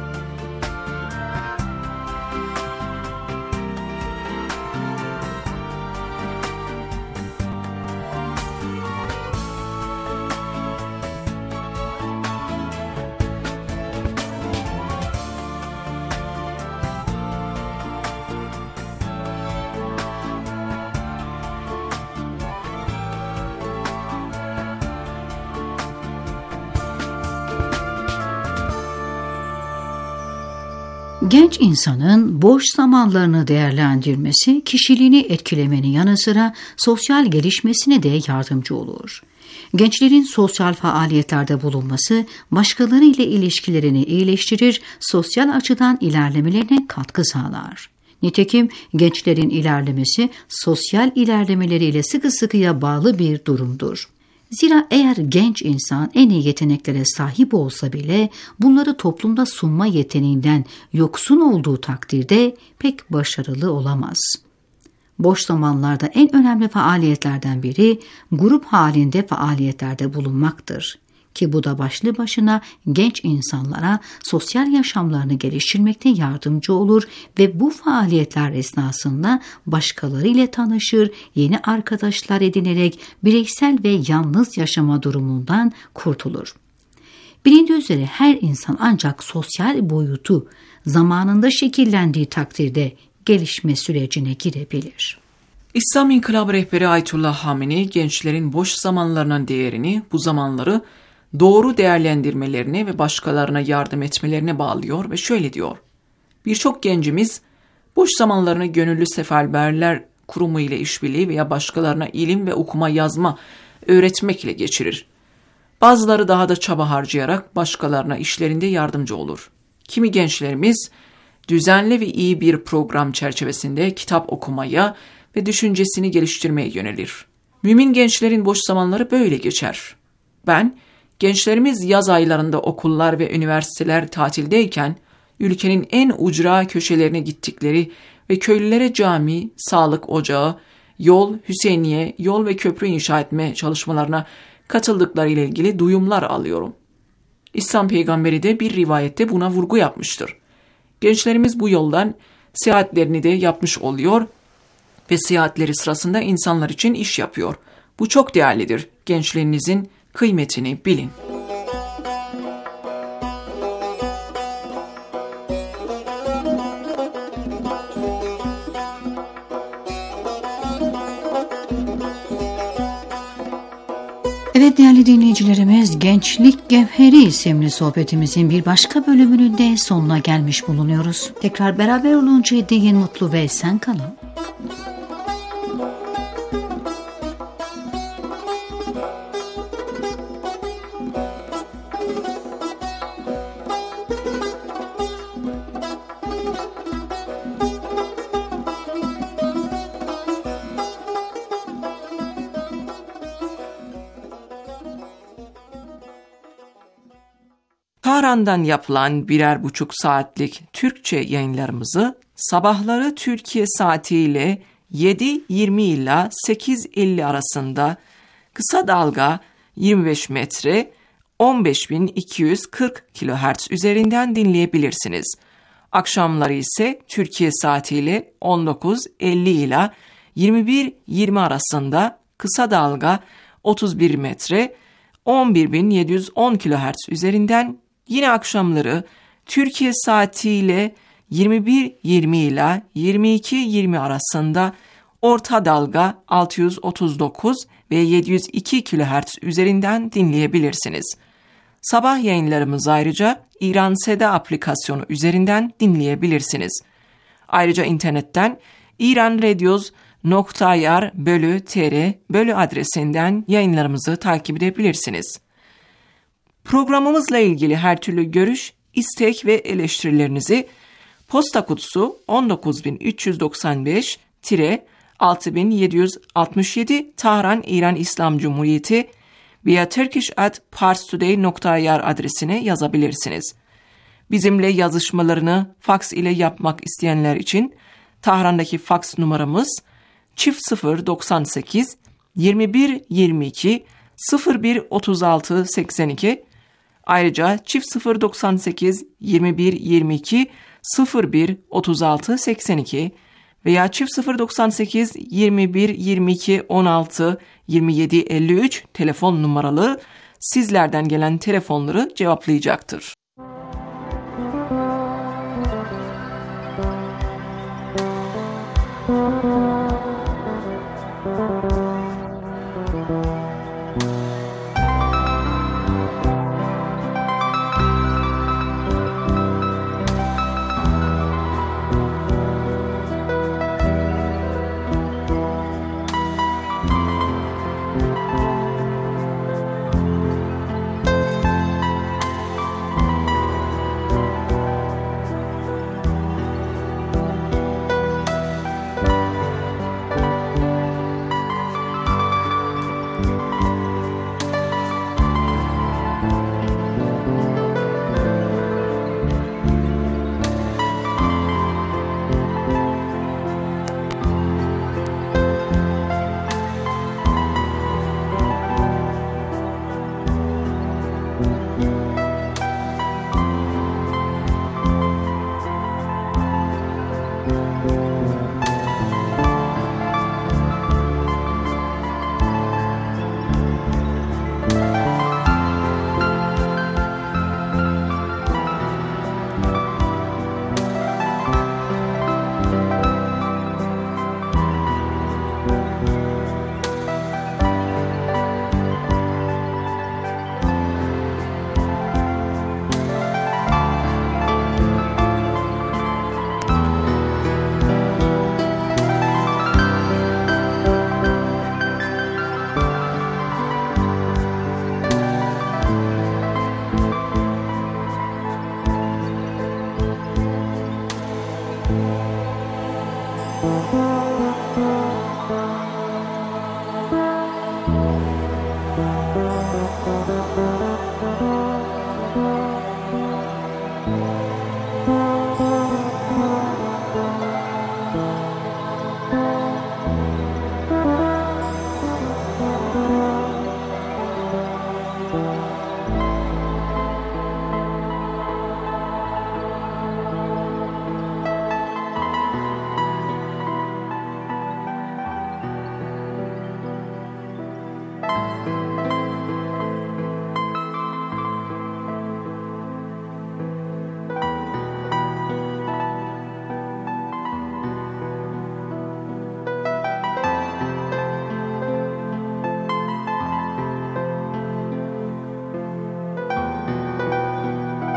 Genç insanın boş zamanlarını değerlendirmesi, kişiliğini etkilemenin yanı sıra sosyal gelişmesine de yardımcı olur. Gençlerin sosyal faaliyetlerde bulunması, başkaları ile ilişkilerini iyileştirir, sosyal açıdan ilerlemelerine katkı sağlar. Nitekim gençlerin ilerlemesi, sosyal ilerlemeleriyle sıkı sıkıya bağlı bir durumdur. Zira eğer genç insan en iyi yeteneklere sahip olsa bile bunları toplumda sunma yeteneğinden yoksun olduğu takdirde pek başarılı olamaz. Boş zamanlarda en önemli faaliyetlerden biri grup halinde faaliyetlerde bulunmaktır. Ki bu da başlı başına genç insanlara sosyal yaşamlarını geliştirmekte yardımcı olur ve bu faaliyetler esnasında başkaları ile tanışır, yeni arkadaşlar edinerek bireysel ve yalnız yaşama durumundan kurtulur. Bilindiği üzere her insan ancak sosyal boyutu zamanında şekillendiği takdirde gelişme sürecine girebilir. İslam İnkılabı rehberi Ayetullah Hameni gençlerin boş zamanlarının değerini, bu zamanları doğru değerlendirmelerine ve başkalarına yardım etmelerine bağlıyor ve şöyle diyor: birçok gencimiz boş zamanlarını gönüllü seferberler kurumu ile işbirliği veya başkalarına ilim ve okuma yazma öğretmekle geçirir. Bazıları daha da çaba harcayarak başkalarına işlerinde yardımcı olur. Kimi gençlerimiz düzenli ve iyi bir program çerçevesinde kitap okumaya ve düşüncesini geliştirmeye yönelir. Mümin gençlerin boş zamanları böyle geçer. Ben, gençlerimiz yaz aylarında okullar ve üniversiteler tatildeyken ülkenin en ucra köşelerine gittikleri ve köylülere cami, sağlık ocağı, yol, Hüseyniye, yol ve köprü inşa etme çalışmalarına katıldıkları ile ilgili duyumlar alıyorum. İslam peygamberi de bir rivayette buna vurgu yapmıştır. Gençlerimiz bu yoldan seyahatlerini de yapmış oluyor ve seyahatleri sırasında insanlar için iş yapıyor. Bu çok değerlidir. Gençlerinizin kıymetini bilin. Evet değerli dinleyicilerimiz, Gençlik Gevheri isimli sohbetimizin bir başka bölümünün de sonuna gelmiş bulunuyoruz. Tekrar beraber oluncaya değin mutlu ve esen kalın. Tahran'dan yapılan birer buçuk saatlik Türkçe yayınlarımızı sabahları Türkiye saatiyle yedi yirmi ila sekiz elli arasında kısa dalga yirmi beş metre on beş bin iki yüz kırk kilohertz üzerinden dinleyebilirsiniz. Akşamları ise Türkiye saatiyle on dokuz elli ila yirmi bir yirmi arasında kısa dalga otuz bir metre on bir bin yedi yüz on kilohertz üzerinden, yine akşamları Türkiye saatiyle yirmi bir yirmi ila yirmi iki yirmi arasında orta dalga altı yüz otuz dokuz ve yedi yüz iki kilohertz üzerinden dinleyebilirsiniz. Sabah yayınlarımızı ayrıca İran Seda aplikasyonu üzerinden dinleyebilirsiniz. Ayrıca internetten iranradios nokta i r bölü tr bölü adresinden yayınlarımızı takip edebilirsiniz. Programımızla ilgili her türlü görüş, istek ve eleştirilerinizi posta kutusu on dokuz bin üç yüz doksan beş altı bin yedi yüz altmış yedi Tahran İran İslam Cumhuriyeti veya turkish at parstoday nokta i r adresine yazabilirsiniz. Bizimle yazışmalarını faks ile yapmak isteyenler için Tahran'daki faks numaramız çift sıfır doksan sekiz yirmi bir yirmi iki sıfır bir otuz altı seksen iki, ayrıca çift sıfır doksan sekiz yirmi bir yirmi iki sıfır bir otuz altı seksen iki veya çift sıfır doksan sekiz yirmi bir yirmi iki on altı yirmi yedi elli üç telefon numaralı sizlerden gelen telefonları cevaplayacaktır.